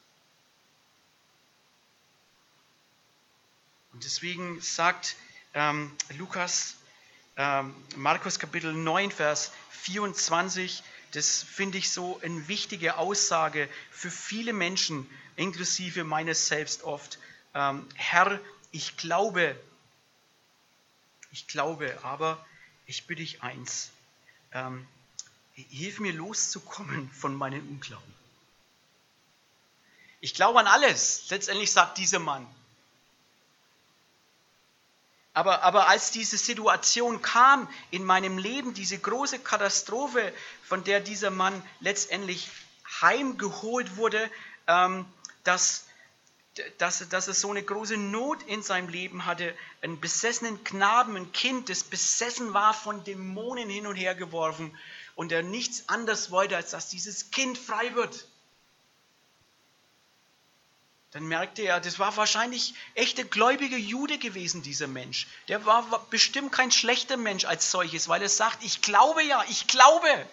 Speaker 1: Und deswegen sagt ähm, Lukas, ähm, Markus Kapitel neun, Vers vierundzwanzig, das finde ich so eine wichtige Aussage für viele Menschen, inklusive meines selbst oft. Ähm, Herr, ich glaube, ich glaube, aber ich bitte dich eins, ähm, hilf mir loszukommen von meinem Unglauben. Ich glaube an alles, letztendlich sagt dieser Mann. Aber, aber als diese Situation kam in meinem Leben, diese große Katastrophe, von der dieser Mann letztendlich heimgeholt wurde, ähm, dass, dass, dass er so eine große Not in seinem Leben hatte, einen besessenen Knaben, ein Kind, das besessen war, von Dämonen hin und her geworfen und er nichts anderes wollte, als dass dieses Kind frei wird. Dann merkte er, das war wahrscheinlich echter gläubiger Jude gewesen, dieser Mensch. Der war bestimmt kein schlechter Mensch als solches, weil er sagt, ich glaube ja, ich glaube.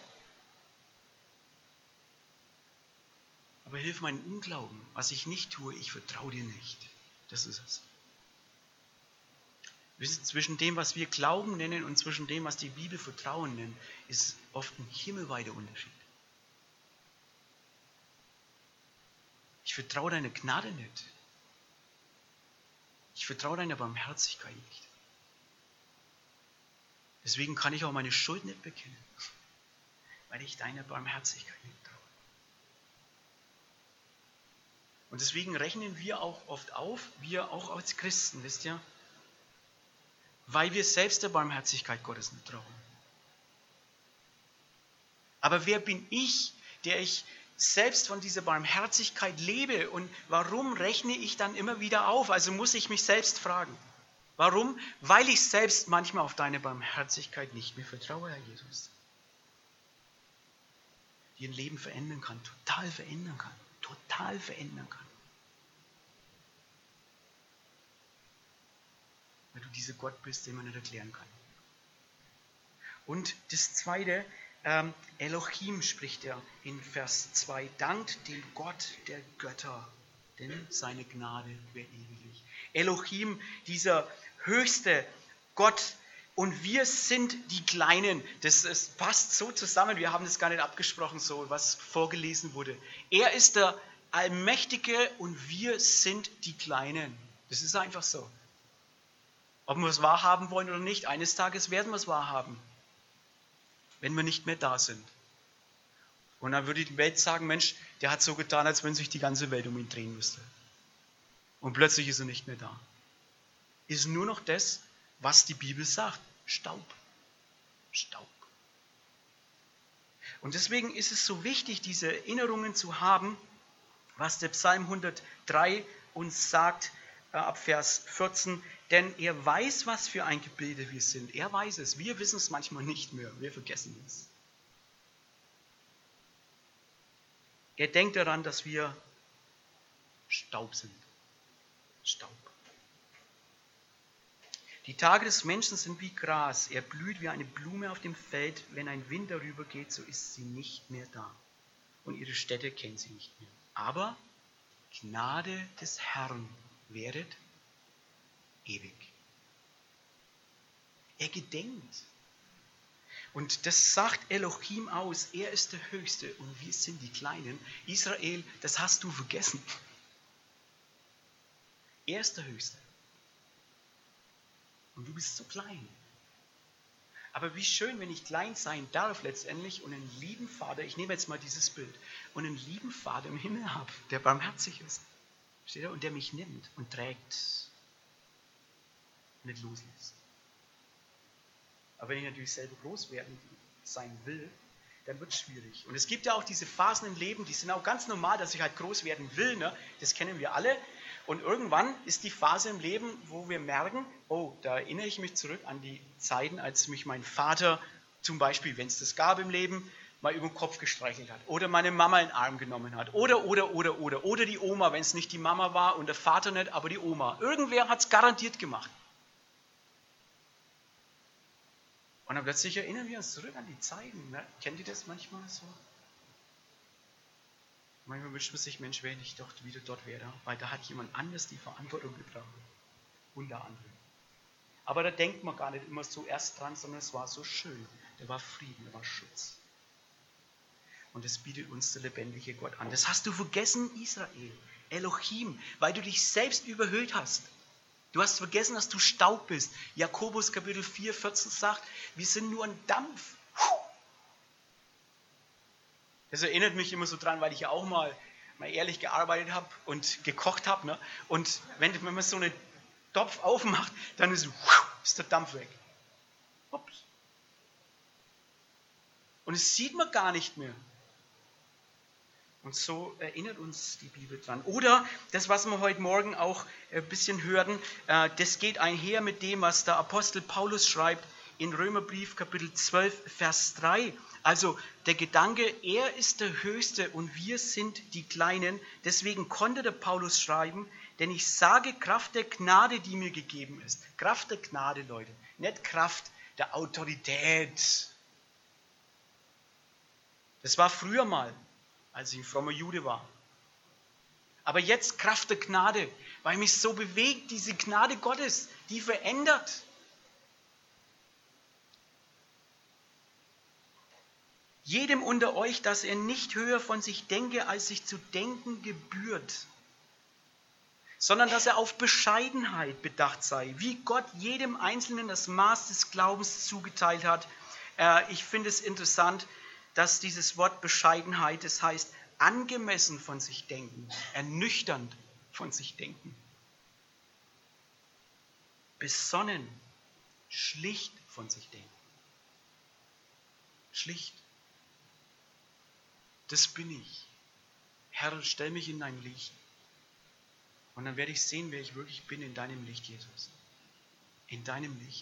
Speaker 1: Aber hilf meinen Unglauben. Was ich nicht tue, ich vertraue dir nicht. Das ist es. Wisst ihr, zwischen dem, was wir Glauben nennen und zwischen dem, was die Bibel Vertrauen nennt, ist oft ein himmelweiter Unterschied. Ich vertraue deiner Gnade nicht. Ich vertraue deiner Barmherzigkeit nicht. Deswegen kann ich auch meine Schuld nicht bekennen, weil ich deiner Barmherzigkeit nicht traue. Und deswegen rechnen wir auch oft auf, wir auch als Christen, wisst ihr, weil wir selbst der Barmherzigkeit Gottes nicht trauen. Aber wer bin ich, der ich selbst von dieser Barmherzigkeit lebe und warum rechne ich dann immer wieder auf? Also muss ich mich selbst fragen. Warum? Weil ich selbst manchmal auf deine Barmherzigkeit nicht mehr vertraue, Herr Jesus. Die ein Leben verändern kann, total verändern kann, total verändern kann. Weil du dieser Gott bist, den man nicht erklären kann. Und das Zweite, ähm, Elohim spricht er in Vers zwei. Dankt dem Gott der Götter, denn seine Gnade wäre ewiglich. Elohim, dieser höchste Gott, und wir sind die Kleinen. Das, das passt so zusammen, wir haben das gar nicht abgesprochen, so was vorgelesen wurde. Er ist der Allmächtige und wir sind die Kleinen. Das ist einfach so. Ob wir es wahrhaben wollen oder nicht, eines Tages werden wir es wahrhaben, wenn wir nicht mehr da sind. Und dann würde die Welt sagen, Mensch, der hat so getan, als wenn sich die ganze Welt um ihn drehen müsste. Und plötzlich ist er nicht mehr da. Ist nur noch das, was die Bibel sagt. Staub. Staub. Und deswegen ist es so wichtig, diese Erinnerungen zu haben, was der Psalm hundertdrei uns sagt, äh, ab Vers vierzehn. Denn er weiß, was für ein Gebilde wir sind. Er weiß es. Wir wissen es manchmal nicht mehr. Wir vergessen es. Er denkt daran, dass wir Staub sind. Staub. Die Tage des Menschen sind wie Gras. Er blüht wie eine Blume auf dem Feld. Wenn ein Wind darüber geht, so ist sie nicht mehr da. Und ihre Städte kennt sie nicht mehr. Aber Gnade des Herrn wäret ewig. Er gedenkt. Und das sagt Elohim aus. Er ist der Höchste und wir sind die Kleinen. Israel, das hast du vergessen. Er ist der Höchste. Und du bist so klein. Aber wie schön, wenn ich klein sein darf letztendlich und einen lieben Vater, ich nehme jetzt mal dieses Bild, und einen lieben Vater im Himmel habe, der barmherzig ist. Steht er? Und der mich nimmt und trägt. Nicht loslässt. Aber wenn ich natürlich selber groß werden sein will, dann wird es schwierig. Und es gibt ja auch diese Phasen im Leben, die sind auch ganz normal, dass ich halt groß werden will. Ne? Das kennen wir alle. Und irgendwann ist die Phase im Leben, wo wir merken, oh, da erinnere ich mich zurück an die Zeiten, als mich mein Vater zum Beispiel, wenn es das gab im Leben, mal über den Kopf gestreichelt hat. Oder meine Mama in den Arm genommen hat. Oder, oder, oder, oder. Oder die Oma, wenn es nicht die Mama war und der Vater nicht, aber die Oma. Irgendwer hat es garantiert gemacht. Und dann plötzlich erinnern wir uns zurück an die Zeiten. Ne? Kennt ihr das manchmal so? Manchmal wünscht man sich, Mensch, wenn ich doch wieder dort wäre, weil da hat jemand anders die Verantwortung getragen. Unter anderem. Aber da denkt man gar nicht immer so erst dran, sondern es war so schön. Da war Frieden, da war Schutz. Und das bietet uns der lebendige Gott an. Das hast du vergessen, Israel, Elohim, weil du dich selbst überhöht hast. Du hast vergessen, dass du Staub bist. Jakobus Kapitel vier, vierzehn sagt, wir sind nur ein Dampf. Das erinnert mich immer so dran, weil ich ja auch mal, mal ehrlich gearbeitet habe und gekocht habe. Ne? Und wenn, wenn man so einen Topf aufmacht, dann ist, ist der Dampf weg. Ups. Und es sieht man gar nicht mehr. Und so erinnert uns die Bibel dran. Oder das, was wir heute Morgen auch ein bisschen hörten, das geht einher mit dem, was der Apostel Paulus schreibt in Römerbrief Kapitel zwölf, Vers drei. Also der Gedanke, er ist der Höchste und wir sind die Kleinen. Deswegen konnte der Paulus schreiben, denn ich sage Kraft der Gnade, die mir gegeben ist. Kraft der Gnade, Leute. Nicht Kraft der Autorität. Das war früher mal, als ich ein frommer Jude war. Aber jetzt Kraft der Gnade, weil mich so bewegt, diese Gnade Gottes, die verändert. Jedem unter euch, dass er nicht höher von sich denke, als sich zu denken gebührt, sondern dass er auf Bescheidenheit bedacht sei, wie Gott jedem Einzelnen das Maß des Glaubens zugeteilt hat. Äh, ich finde es interessant, dass dieses Wort Bescheidenheit, das heißt angemessen von sich denken, ernüchternd von sich denken, besonnen, schlicht von sich denken. Schlicht. Das bin ich. Herr, stell mich in dein Licht. Und dann werde ich sehen, wer ich wirklich bin in deinem Licht, Jesus. In deinem Licht.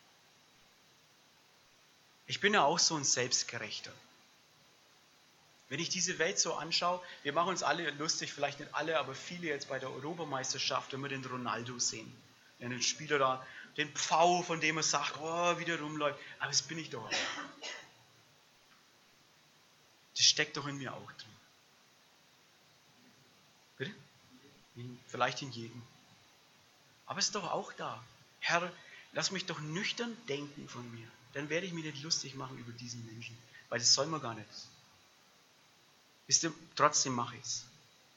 Speaker 1: Ich bin ja auch so ein Selbstgerechter. Wenn ich diese Welt so anschaue, wir machen uns alle lustig, vielleicht nicht alle, aber viele jetzt bei der Europameisterschaft, wenn wir den Ronaldo sehen. Den Spieler da den Pfau, von dem er sagt, oh, wie der rumläuft. Aber das bin ich doch auch. Das steckt doch in mir auch drin. Bitte? In, vielleicht in jedem. Aber es ist doch auch da. Herr, lass mich doch nüchtern denken von mir. Dann werde ich mich nicht lustig machen über diesen Menschen. Weil das soll man gar nicht. Wisst ihr, trotzdem mache ich es.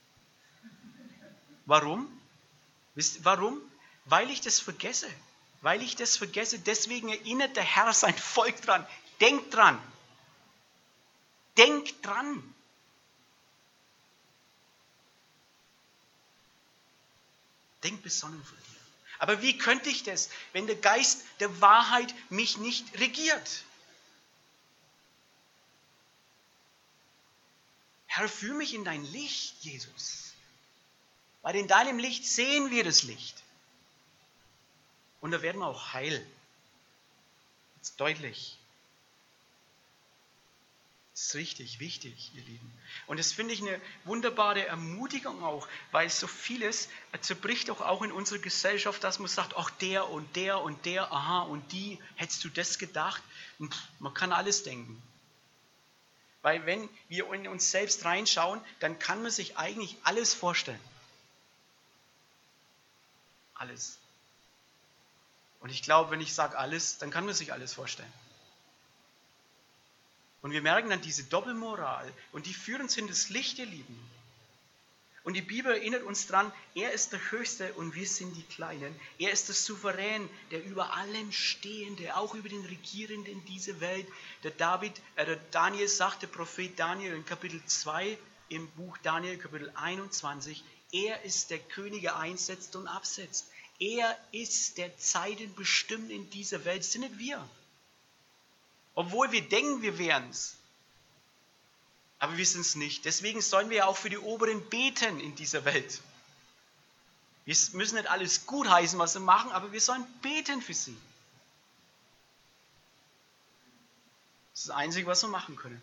Speaker 1: Warum? Wisst ihr, warum? Weil ich das vergesse. Weil ich das vergesse. Deswegen erinnert der Herr sein Volk dran. Denkt dran. Denkt dran. Denkt besonnen von dir. Aber wie könnte ich das, wenn der Geist der Wahrheit mich nicht regiert? Herr, führ mich in dein Licht, Jesus. Weil in deinem Licht sehen wir das Licht. Und da werden wir auch heil. Das ist deutlich. Das ist richtig, wichtig, ihr Lieben. Und das finde ich eine wunderbare Ermutigung auch, weil so vieles zerbricht auch, auch in unserer Gesellschaft, dass man sagt, ach der und der und der, aha und die, hättest du das gedacht? Und man kann alles denken. Weil wenn wir in uns selbst reinschauen, dann kann man sich eigentlich alles vorstellen. Alles. Und ich glaube, wenn ich sage alles, dann kann man sich alles vorstellen. Und wir merken dann diese Doppelmoral und die führen uns in das Licht, ihr Lieben. Und die Bibel erinnert uns dran, er ist der Höchste und wir sind die Kleinen. Er ist der Souverän, der über allen Stehende, auch über den Regierenden dieser Welt. Der David, äh, der Daniel sagt, der Prophet Daniel in Kapitel zwei im Buch Daniel, Kapitel einundzwanzig, er ist der Könige einsetzt und absetzt. Er ist der Zeiten bestimmt in dieser Welt, sind nicht wir. Obwohl wir denken, wir wären es. Aber wir sind es nicht. Deswegen sollen wir ja auch für die Oberen beten in dieser Welt. Wir müssen nicht alles gutheißen, was sie machen, aber wir sollen beten für sie. Das ist das Einzige, was wir machen können.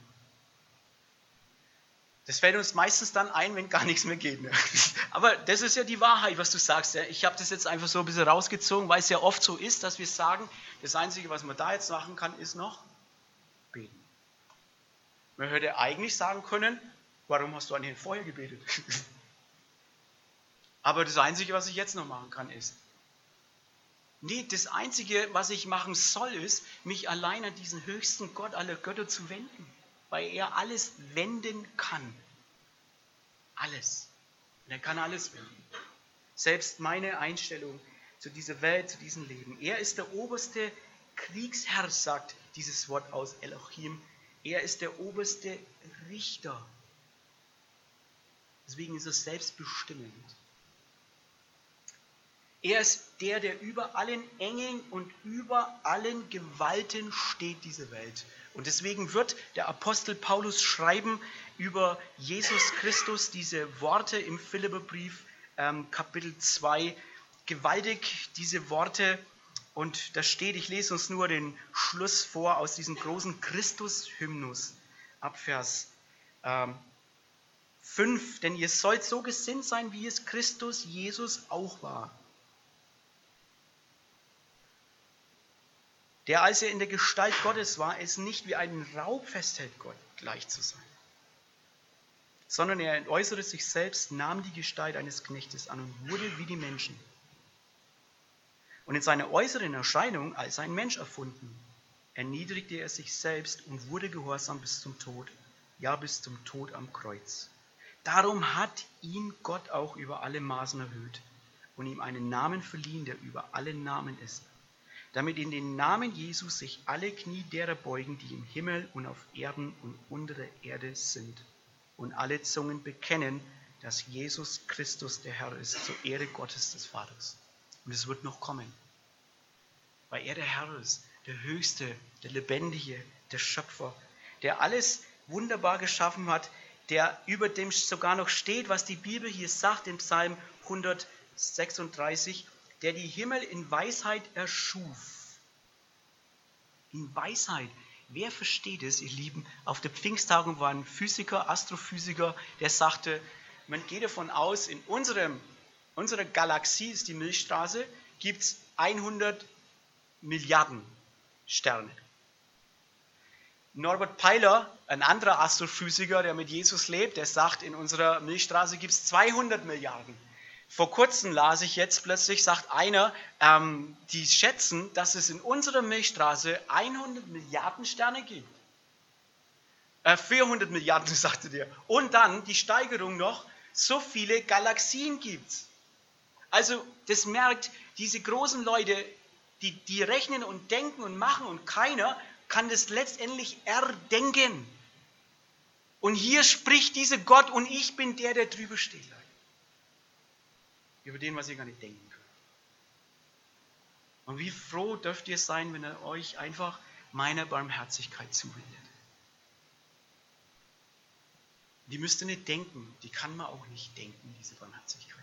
Speaker 1: Das fällt uns meistens dann ein, wenn gar nichts mehr geht. Ne? Aber das ist ja die Wahrheit, was du sagst. Ja? Ich habe das jetzt einfach so ein bisschen rausgezogen, weil es ja oft so ist, dass wir sagen, das Einzige, was man da jetzt machen kann, ist noch beten. Man hätte eigentlich sagen können, warum hast du eigentlich vorher gebetet? Aber das Einzige, was ich jetzt noch machen kann, ist, nee, das Einzige, was ich machen soll, ist, mich allein an diesen höchsten Gott aller Götter zu wenden, weil er alles wenden kann. Alles. Und er kann alles wenden. Selbst meine Einstellung zu dieser Welt, zu diesem Leben. Er ist der oberste Kriegsherr, sagt dieses Wort aus Elohim. Er ist der oberste Richter. Deswegen ist er selbstbestimmend. Er ist der, der über allen Engeln und über allen Gewalten steht, diese Welt. Und deswegen wird der Apostel Paulus schreiben über Jesus Christus diese Worte im Philipperbrief, ähm, Kapitel zwei. Gewaltig diese Worte. Und da steht, ich lese uns nur den Schluss vor aus diesem großen Christus-Hymnus ab Vers ähm, fünf. Denn ihr sollt so gesinnt sein, wie es Christus Jesus auch war. Der, als er in der Gestalt Gottes war, es nicht wie einen Raub festhält, Gott gleich zu sein. Sondern er entäußerte sich selbst, nahm die Gestalt eines Knechtes an und wurde wie die Menschen. Und in seiner äußeren Erscheinung als ein Mensch erfunden, erniedrigte er sich selbst und wurde gehorsam bis zum Tod, ja bis zum Tod am Kreuz. Darum hat ihn Gott auch über alle Maßen erhöht und ihm einen Namen verliehen, der über alle Namen ist, damit in den Namen Jesus sich alle Knie derer beugen, die im Himmel und auf Erden und unter der Erde sind, und alle Zungen bekennen, dass Jesus Christus der Herr ist, zur Ehre Gottes des Vaters. Und es wird noch kommen, weil er der Herr ist, der Höchste, der Lebendige, der Schöpfer, der alles wunderbar geschaffen hat, der über dem sogar noch steht, was die Bibel hier sagt in Psalm hundertsechsunddreißig, der die Himmel in Weisheit erschuf. In Weisheit. Wer versteht es, ihr Lieben? Auf der Pfingsttagung war ein Physiker, Astrophysiker, der sagte, man geht davon aus, in unserem, unserer Galaxie ist die Milchstraße, gibt es hundert Milliarden Sterne. Norbert Peiler, ein anderer Astrophysiker, der mit Jesus lebt, der sagt, in unserer Milchstraße gibt es zweihundert Milliarden. Vor kurzem las ich jetzt plötzlich, sagt einer, ähm, die schätzen, dass es in unserer Milchstraße hundert Milliarden Sterne gibt. Äh, vierhundert Milliarden, sagte der. Und dann die Steigerung noch, so viele Galaxien gibt es. Also das merkt, diese großen Leute, die, die rechnen und denken und machen und keiner kann das letztendlich erdenken. Und hier spricht dieser Gott und ich bin der, der drüber steht. Über den, was ihr gar nicht denken könnt. Und wie froh dürft ihr sein, wenn er euch einfach meiner Barmherzigkeit zuwendet. Die müsst ihr nicht denken, die kann man auch nicht denken, diese Barmherzigkeit.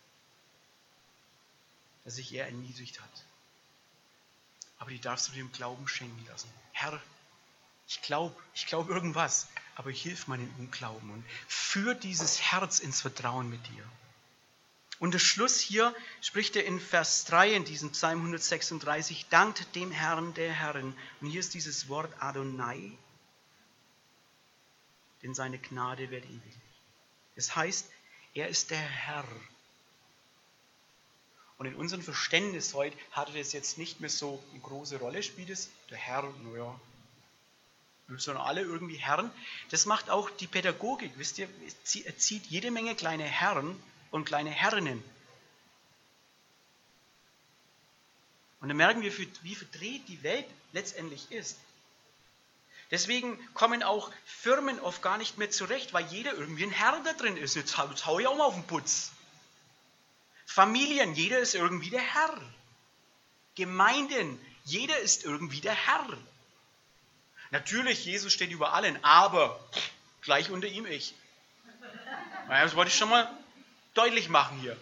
Speaker 1: Dass sich er erniedrigt hat. Aber die darfst du dir im Glauben schenken lassen. Herr, ich glaube, ich glaube irgendwas, aber hilf meinen Unglauben und führ dieses Herz ins Vertrauen mit dir. Und der Schluss hier spricht er in Vers drei in diesem Psalm hundertsechsunddreißig, dankt dem Herrn der Herren. Und hier ist dieses Wort Adonai, denn seine Gnade wird ewig. Das heißt, er ist der Herr. Und in unserem Verständnis heute hat das jetzt nicht mehr so eine große Rolle, spielt es der Herr, naja, sondern alle irgendwie Herren. Das macht auch die Pädagogik, wisst ihr, er zieht jede Menge kleine Herren und kleine Herrinnen. Und dann merken wir, wie verdreht die Welt letztendlich ist. Deswegen kommen auch Firmen oft gar nicht mehr zurecht, weil jeder irgendwie ein Herr da drin ist. Jetzt hau ich auch mal auf den Putz. Familien, jeder ist irgendwie der Herr. Gemeinden, jeder ist irgendwie der Herr. Natürlich, Jesus steht über allen, aber gleich unter ihm ich. Das wollte ich schon mal deutlich machen hier.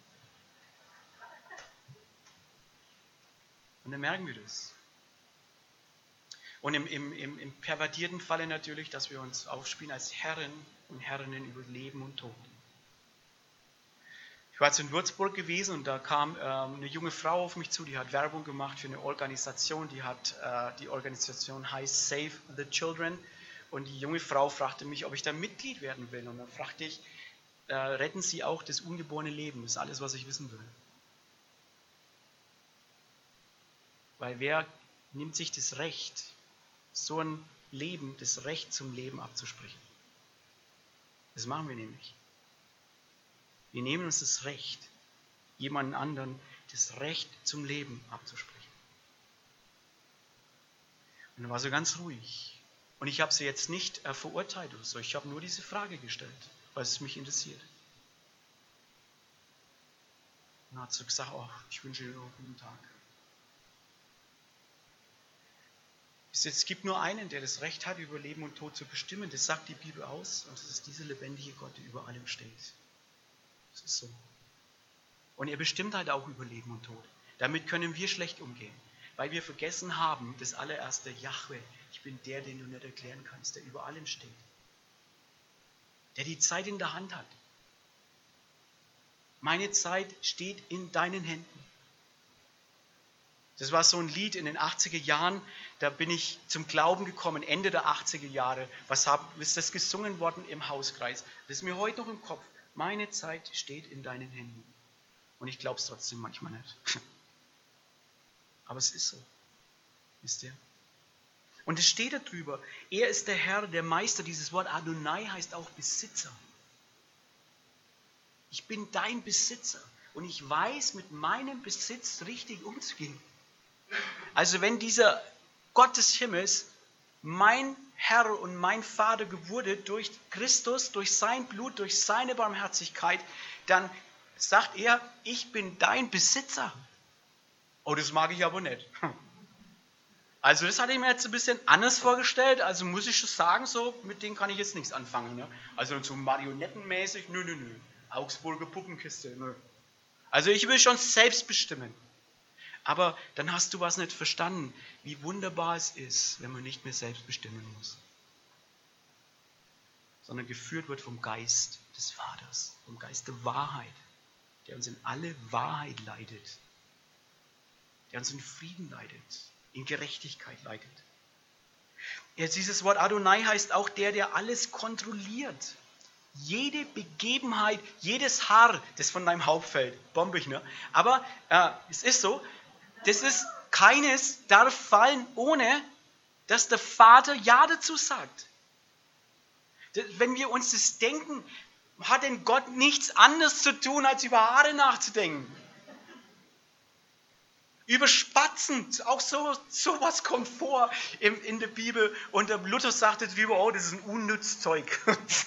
Speaker 1: Und dann merken wir das. Und im, im, im, im pervertierten Falle natürlich, dass wir uns aufspielen als Herren und Herrinnen über Leben und Tod. Ich war jetzt in Würzburg gewesen und da kam ähm, eine junge Frau auf mich zu, die hat Werbung gemacht für eine Organisation, die hat, äh, die Organisation heißt Save the Children. Und die junge Frau fragte mich, ob ich da Mitglied werden will. Und dann fragte ich, äh, retten Sie auch das ungeborene Leben? Das ist alles, was ich wissen will. Weil wer nimmt sich das Recht, so ein Leben, das Recht zum Leben abzusprechen? Das machen wir nämlich. Wir nehmen uns das Recht, jemanden anderen das Recht zum Leben abzusprechen. Und dann war sie ganz ruhig. Und ich habe sie jetzt nicht äh, verurteilt oder so. Ich habe nur diese Frage gestellt, weil es mich interessiert. Und dann hat sie gesagt, oh, ich wünsche Ihnen einen guten Tag. Es gibt nur einen, der das Recht hat, über Leben und Tod zu bestimmen. Das sagt die Bibel aus. Und das ist dieser lebendige Gott, der über allem steht. Das ist so. Und er bestimmt halt auch über Leben und Tod. Damit können wir schlecht umgehen. Weil wir vergessen haben, das allererste, Jahwe, ich bin der, den du nicht erklären kannst, der über allem steht. Der die Zeit in der Hand hat. Meine Zeit steht in deinen Händen. Das war so ein Lied in den achtziger Jahren, da bin ich zum Glauben gekommen, Ende der achtziger Jahre. Was hab, ist das gesungen worden im Hauskreis? Das ist mir heute noch im Kopf. Meine Zeit steht in deinen Händen. Und ich glaube es trotzdem manchmal nicht. Aber es ist so. Wisst ihr? Und es steht da drüber. Er ist der Herr, der Meister. Dieses Wort Adonai heißt auch Besitzer. Ich bin dein Besitzer. Und ich weiß, mit meinem Besitz richtig umzugehen. Also wenn dieser Gott des Himmels mein Herr und mein Vater geworden durch Christus, durch sein Blut, durch seine Barmherzigkeit, dann sagt er, ich bin dein Besitzer. Oh, das mag ich aber nicht. Also das hatte ich mir jetzt ein bisschen anders vorgestellt, also muss ich schon sagen, so mit denen kann ich jetzt nichts anfangen. Ne? Also so marionettenmäßig, nö, nö, nö. Augsburger Puppenkiste, nö. Also ich will schon selbst bestimmen. Aber dann hast du was nicht verstanden, wie wunderbar es ist, wenn man nicht mehr selbst bestimmen muss. Sondern geführt wird vom Geist des Vaters, vom Geist der Wahrheit, der uns in alle Wahrheit leitet. der uns in Frieden leitet, in Gerechtigkeit leitet. Jetzt dieses Wort Adonai heißt auch der, der alles kontrolliert. Jede Begebenheit, jedes Haar, das von deinem Haupt fällt, bombig, ne? Aber äh, es ist so, das ist, keines darf fallen, ohne dass der Vater Ja dazu sagt. Wenn wir uns das denken, hat denn Gott nichts anderes zu tun, als über Haare nachzudenken? Über Spatzen, auch so sowas kommt vor in, in der Bibel. Und der Luther sagt jetzt drüber, oh, das ist ein unnütz Zeug.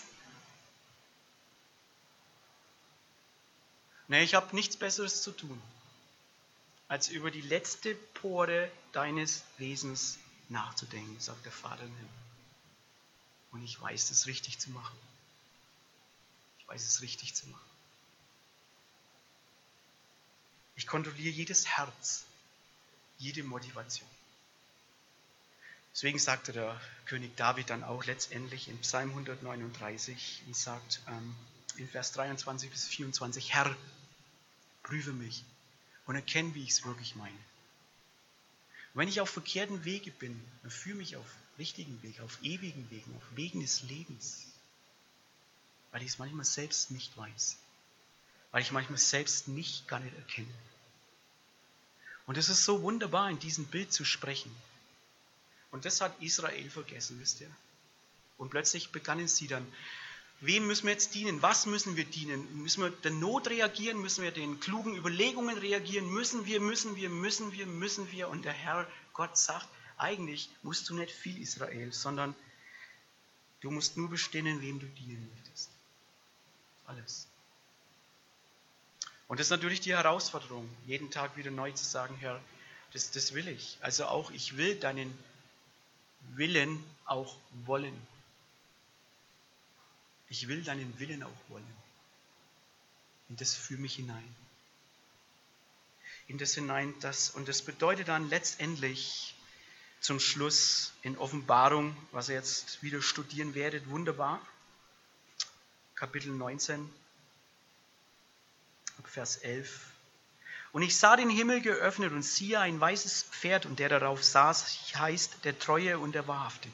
Speaker 1: Nee, ich habe nichts Besseres zu tun, als über die letzte Pore deines Wesens nachzudenken, sagt der Vater im Himmel. Und ich weiß, das richtig zu machen. Ich weiß es richtig zu machen. Ich kontrolliere jedes Herz, jede Motivation. Deswegen sagte der König David dann auch letztendlich in Psalm hundertneununddreißig und sagt ähm, in Vers dreiundzwanzig bis vierundzwanzig, Herr, prüfe mich und erkenne, wie ich es wirklich meine. Und wenn ich auf verkehrten Wege bin, dann führe mich auf richtigen Weg, auf ewigen Wegen, auf Wegen des Lebens. Weil ich es manchmal selbst nicht weiß. Weil ich manchmal selbst mich gar nicht erkenne. Und es ist so wunderbar, in diesem Bild zu sprechen. Und das hat Israel vergessen, wisst ihr. Und plötzlich begannen sie dann, wem müssen wir jetzt dienen? Was müssen wir dienen? Müssen wir der Not reagieren? Müssen wir den klugen Überlegungen reagieren? Müssen wir, müssen wir, müssen wir, müssen wir? Und der Herr Gott sagt, eigentlich musst du nicht viel, Israel, sondern du musst nur bestimmen, wem du dienen möchtest. Alles. Und das ist natürlich die Herausforderung, jeden Tag wieder neu zu sagen, Herr, das, das will ich. Also auch, ich will deinen Willen auch wollen. Ich will deinen Willen auch wollen. In das führ mich hinein. In das hinein, das, und das bedeutet dann letztendlich zum Schluss in Offenbarung, was ihr jetzt wieder studieren werdet, wunderbar. Kapitel neunzehn, Vers elf. Und ich sah den Himmel geöffnet und siehe ein weißes Pferd und der darauf saß, heißt der Treue und der Wahrhaftige.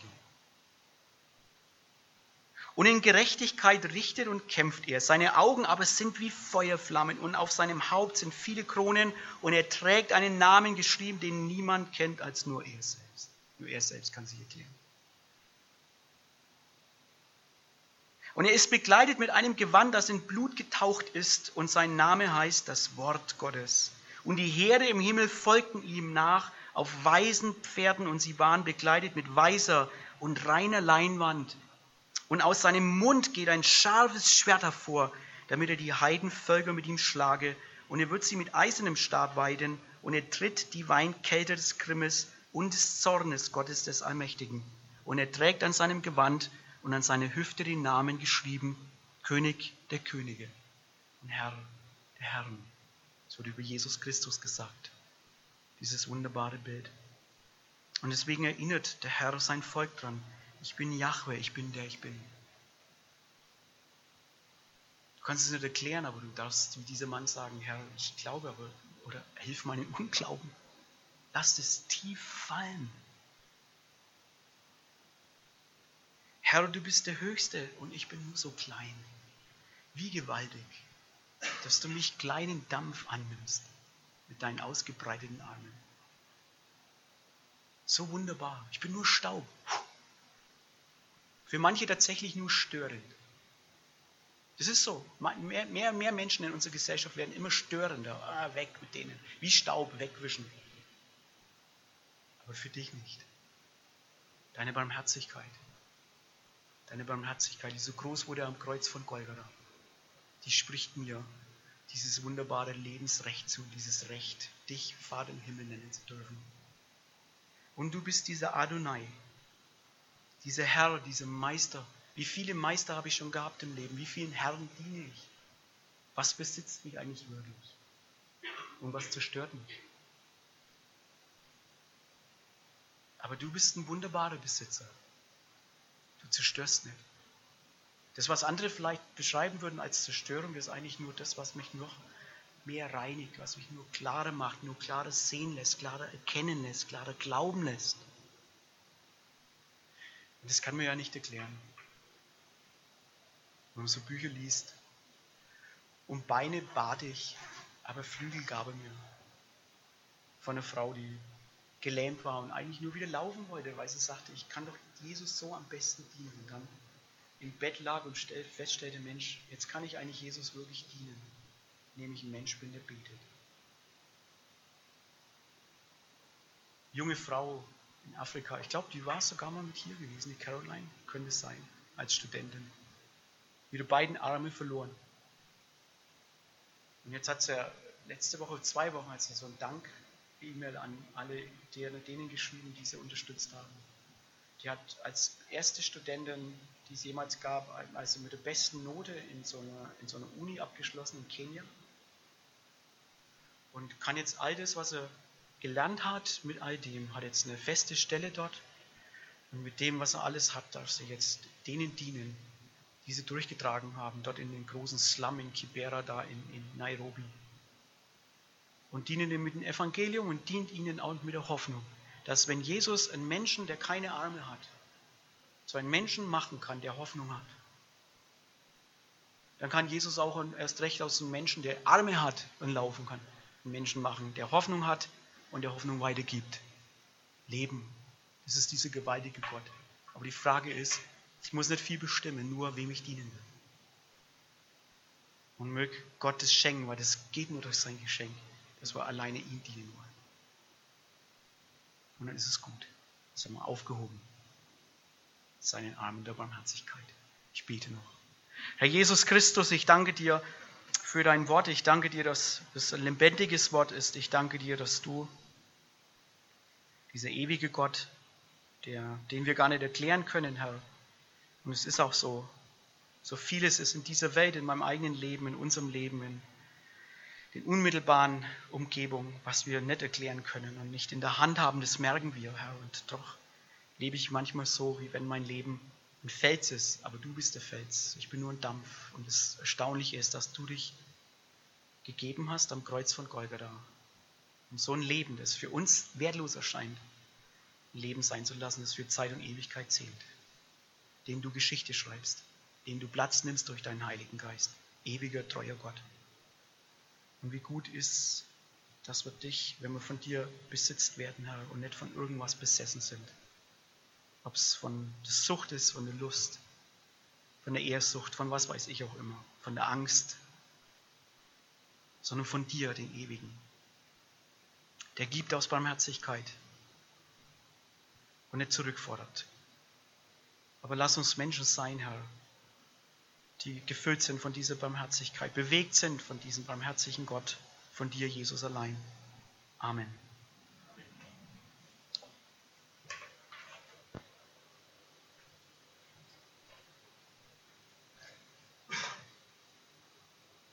Speaker 1: Und in Gerechtigkeit richtet und kämpft er. Seine Augen aber sind wie Feuerflammen und auf seinem Haupt sind viele Kronen und er trägt einen Namen geschrieben, den niemand kennt als nur er selbst. Nur er selbst kann sich erklären. Und er ist bekleidet mit einem Gewand, das in Blut getaucht ist und sein Name heißt das Wort Gottes. Und die Heere im Himmel folgten ihm nach auf weißen Pferden und sie waren bekleidet mit weißer und reiner Leinwand. Und aus seinem Mund geht ein scharfes Schwert hervor, damit er die Heidenvölker mit ihm schlage. Und er wird sie mit eisernem Stab weiden und er tritt die Weinkelter des Grimmes und des Zornes Gottes des Allmächtigen. Und er trägt an seinem Gewand und an seine Hüfte den Namen geschrieben, König der Könige und Herr der Herren. Das wird über Jesus Christus gesagt, dieses wunderbare Bild. Und deswegen erinnert der Herr sein Volk dran, ich bin Jahwe, ich bin der ich bin. Du kannst es nicht erklären, aber du darfst wie dieser Mann sagen, Herr, ich glaube aber, oder hilf meinen Unglauben. Lass es tief fallen. Herr, du bist der Höchste und ich bin nur so klein. Wie gewaltig, dass du mich kleinen Dampf annimmst mit deinen ausgebreiteten Armen. So wunderbar. Ich bin nur Staub. Für manche tatsächlich nur störend. Das ist so. Mehr, mehr, mehr Menschen in unserer Gesellschaft werden immer störender. Ah, weg mit denen. Wie Staub wegwischen. Aber für dich nicht. Deine Barmherzigkeit. Deine Barmherzigkeit, die so groß wurde am Kreuz von Golgatha. Die spricht mir dieses wunderbare Lebensrecht zu. Dieses Recht, dich Vater im Himmel nennen zu dürfen. Und du bist dieser Adonai. Dieser Herr, dieser Meister. Wie viele Meister habe ich schon gehabt im Leben? Wie vielen Herren diene ich? Was besitzt mich eigentlich wirklich? Und was zerstört mich? Aber du bist ein wunderbarer Besitzer. Du zerstörst nicht. Das, was andere vielleicht beschreiben würden als Zerstörung, ist eigentlich nur das, was mich noch, mehr reinigt, was mich nur klarer macht, nur klarer sehen lässt, klarer erkennen lässt, klarer glauben lässt. Und das kann man ja nicht erklären. Wenn man so Bücher liest. Um Beine bat ich, aber Flügel gab er mir. Von einer Frau, die gelähmt war und eigentlich nur wieder laufen wollte, weil sie sagte, ich kann doch Jesus so am besten dienen. Und dann im Bett lag und feststellte, Mensch, jetzt kann ich eigentlich Jesus wirklich dienen, indem ich ein Mensch bin, der betet. Junge Frau in Afrika, ich glaube, die war sogar mal mit hier gewesen, die Caroline, könnte es sein, als Studentin. Ihre beiden Arme verloren. Und jetzt hat sie ja letzte Woche, zwei Wochen, hat sie so ein Dank-E-Mail an alle denen geschrieben, die sie unterstützt haben. Die hat als erste Studentin, die es jemals gab, also mit der besten Note in so einer, in so einer Uni abgeschlossen in Kenia. Und kann jetzt all das, was er gelernt hat, mit all dem, hat jetzt eine feste Stelle dort. Und mit dem, was er alles hat, darf sie jetzt denen dienen, die sie durchgetragen haben, dort in den großen Slum in Kibera, da in, in Nairobi. Und dienen ihnen mit dem Evangelium und dient ihnen auch mit der Hoffnung, dass wenn Jesus einen Menschen, der keine Arme hat, so einen Menschen machen kann, der Hoffnung hat, dann kann Jesus auch erst recht aus einem Menschen, der Arme hat und laufen kann, einen Menschen machen, der Hoffnung hat und der Hoffnung weitergibt. Leben, das ist dieser gewaltige Gott. Aber die Frage ist, ich muss nicht viel bestimmen, nur wem ich dienen will. Und möge Gott das schenken, weil das geht nur durch sein Geschenk, dass wir alleine ihm dienen wollen. Und dann ist es gut. Sind wir aufgehoben. Seinen Armen der Barmherzigkeit. Ich bete noch. Herr Jesus Christus, ich danke dir für dein Wort. Ich danke dir, dass es ein lebendiges Wort ist. Ich danke dir, dass du, dieser ewige Gott, der, den wir gar nicht erklären können, Herr, und es ist auch so, so vieles ist in dieser Welt, in meinem eigenen Leben, in unserem Leben, in den unmittelbaren Umgebungen, was wir nicht erklären können und nicht in der Hand haben, das merken wir, Herr. Und doch lebe ich manchmal so, wie wenn mein Leben ein Fels ist, aber du bist der Fels. Ich bin nur ein Dampf. Und das Erstaunliche ist, dass du dich gegeben hast am Kreuz von Golgatha, um so ein Leben, das für uns wertlos erscheint, ein Leben sein zu lassen, das für Zeit und Ewigkeit zählt, den du Geschichte schreibst, den du Platz nimmst durch deinen Heiligen Geist, ewiger, treuer Gott. Und wie gut ist, dass wir dich, wenn wir von dir besitzt werden, Herr, und nicht von irgendwas besessen sind. Ob es von der Sucht ist, von der Lust, von der Ehrsucht, von was weiß ich auch immer, von der Angst, sondern von dir, den Ewigen. Der gibt aus Barmherzigkeit und nicht zurückfordert. Aber lass uns Menschen sein, Herr, die gefüllt sind von dieser Barmherzigkeit, bewegt sind von diesem barmherzigen Gott, von dir, Jesus, allein. Amen.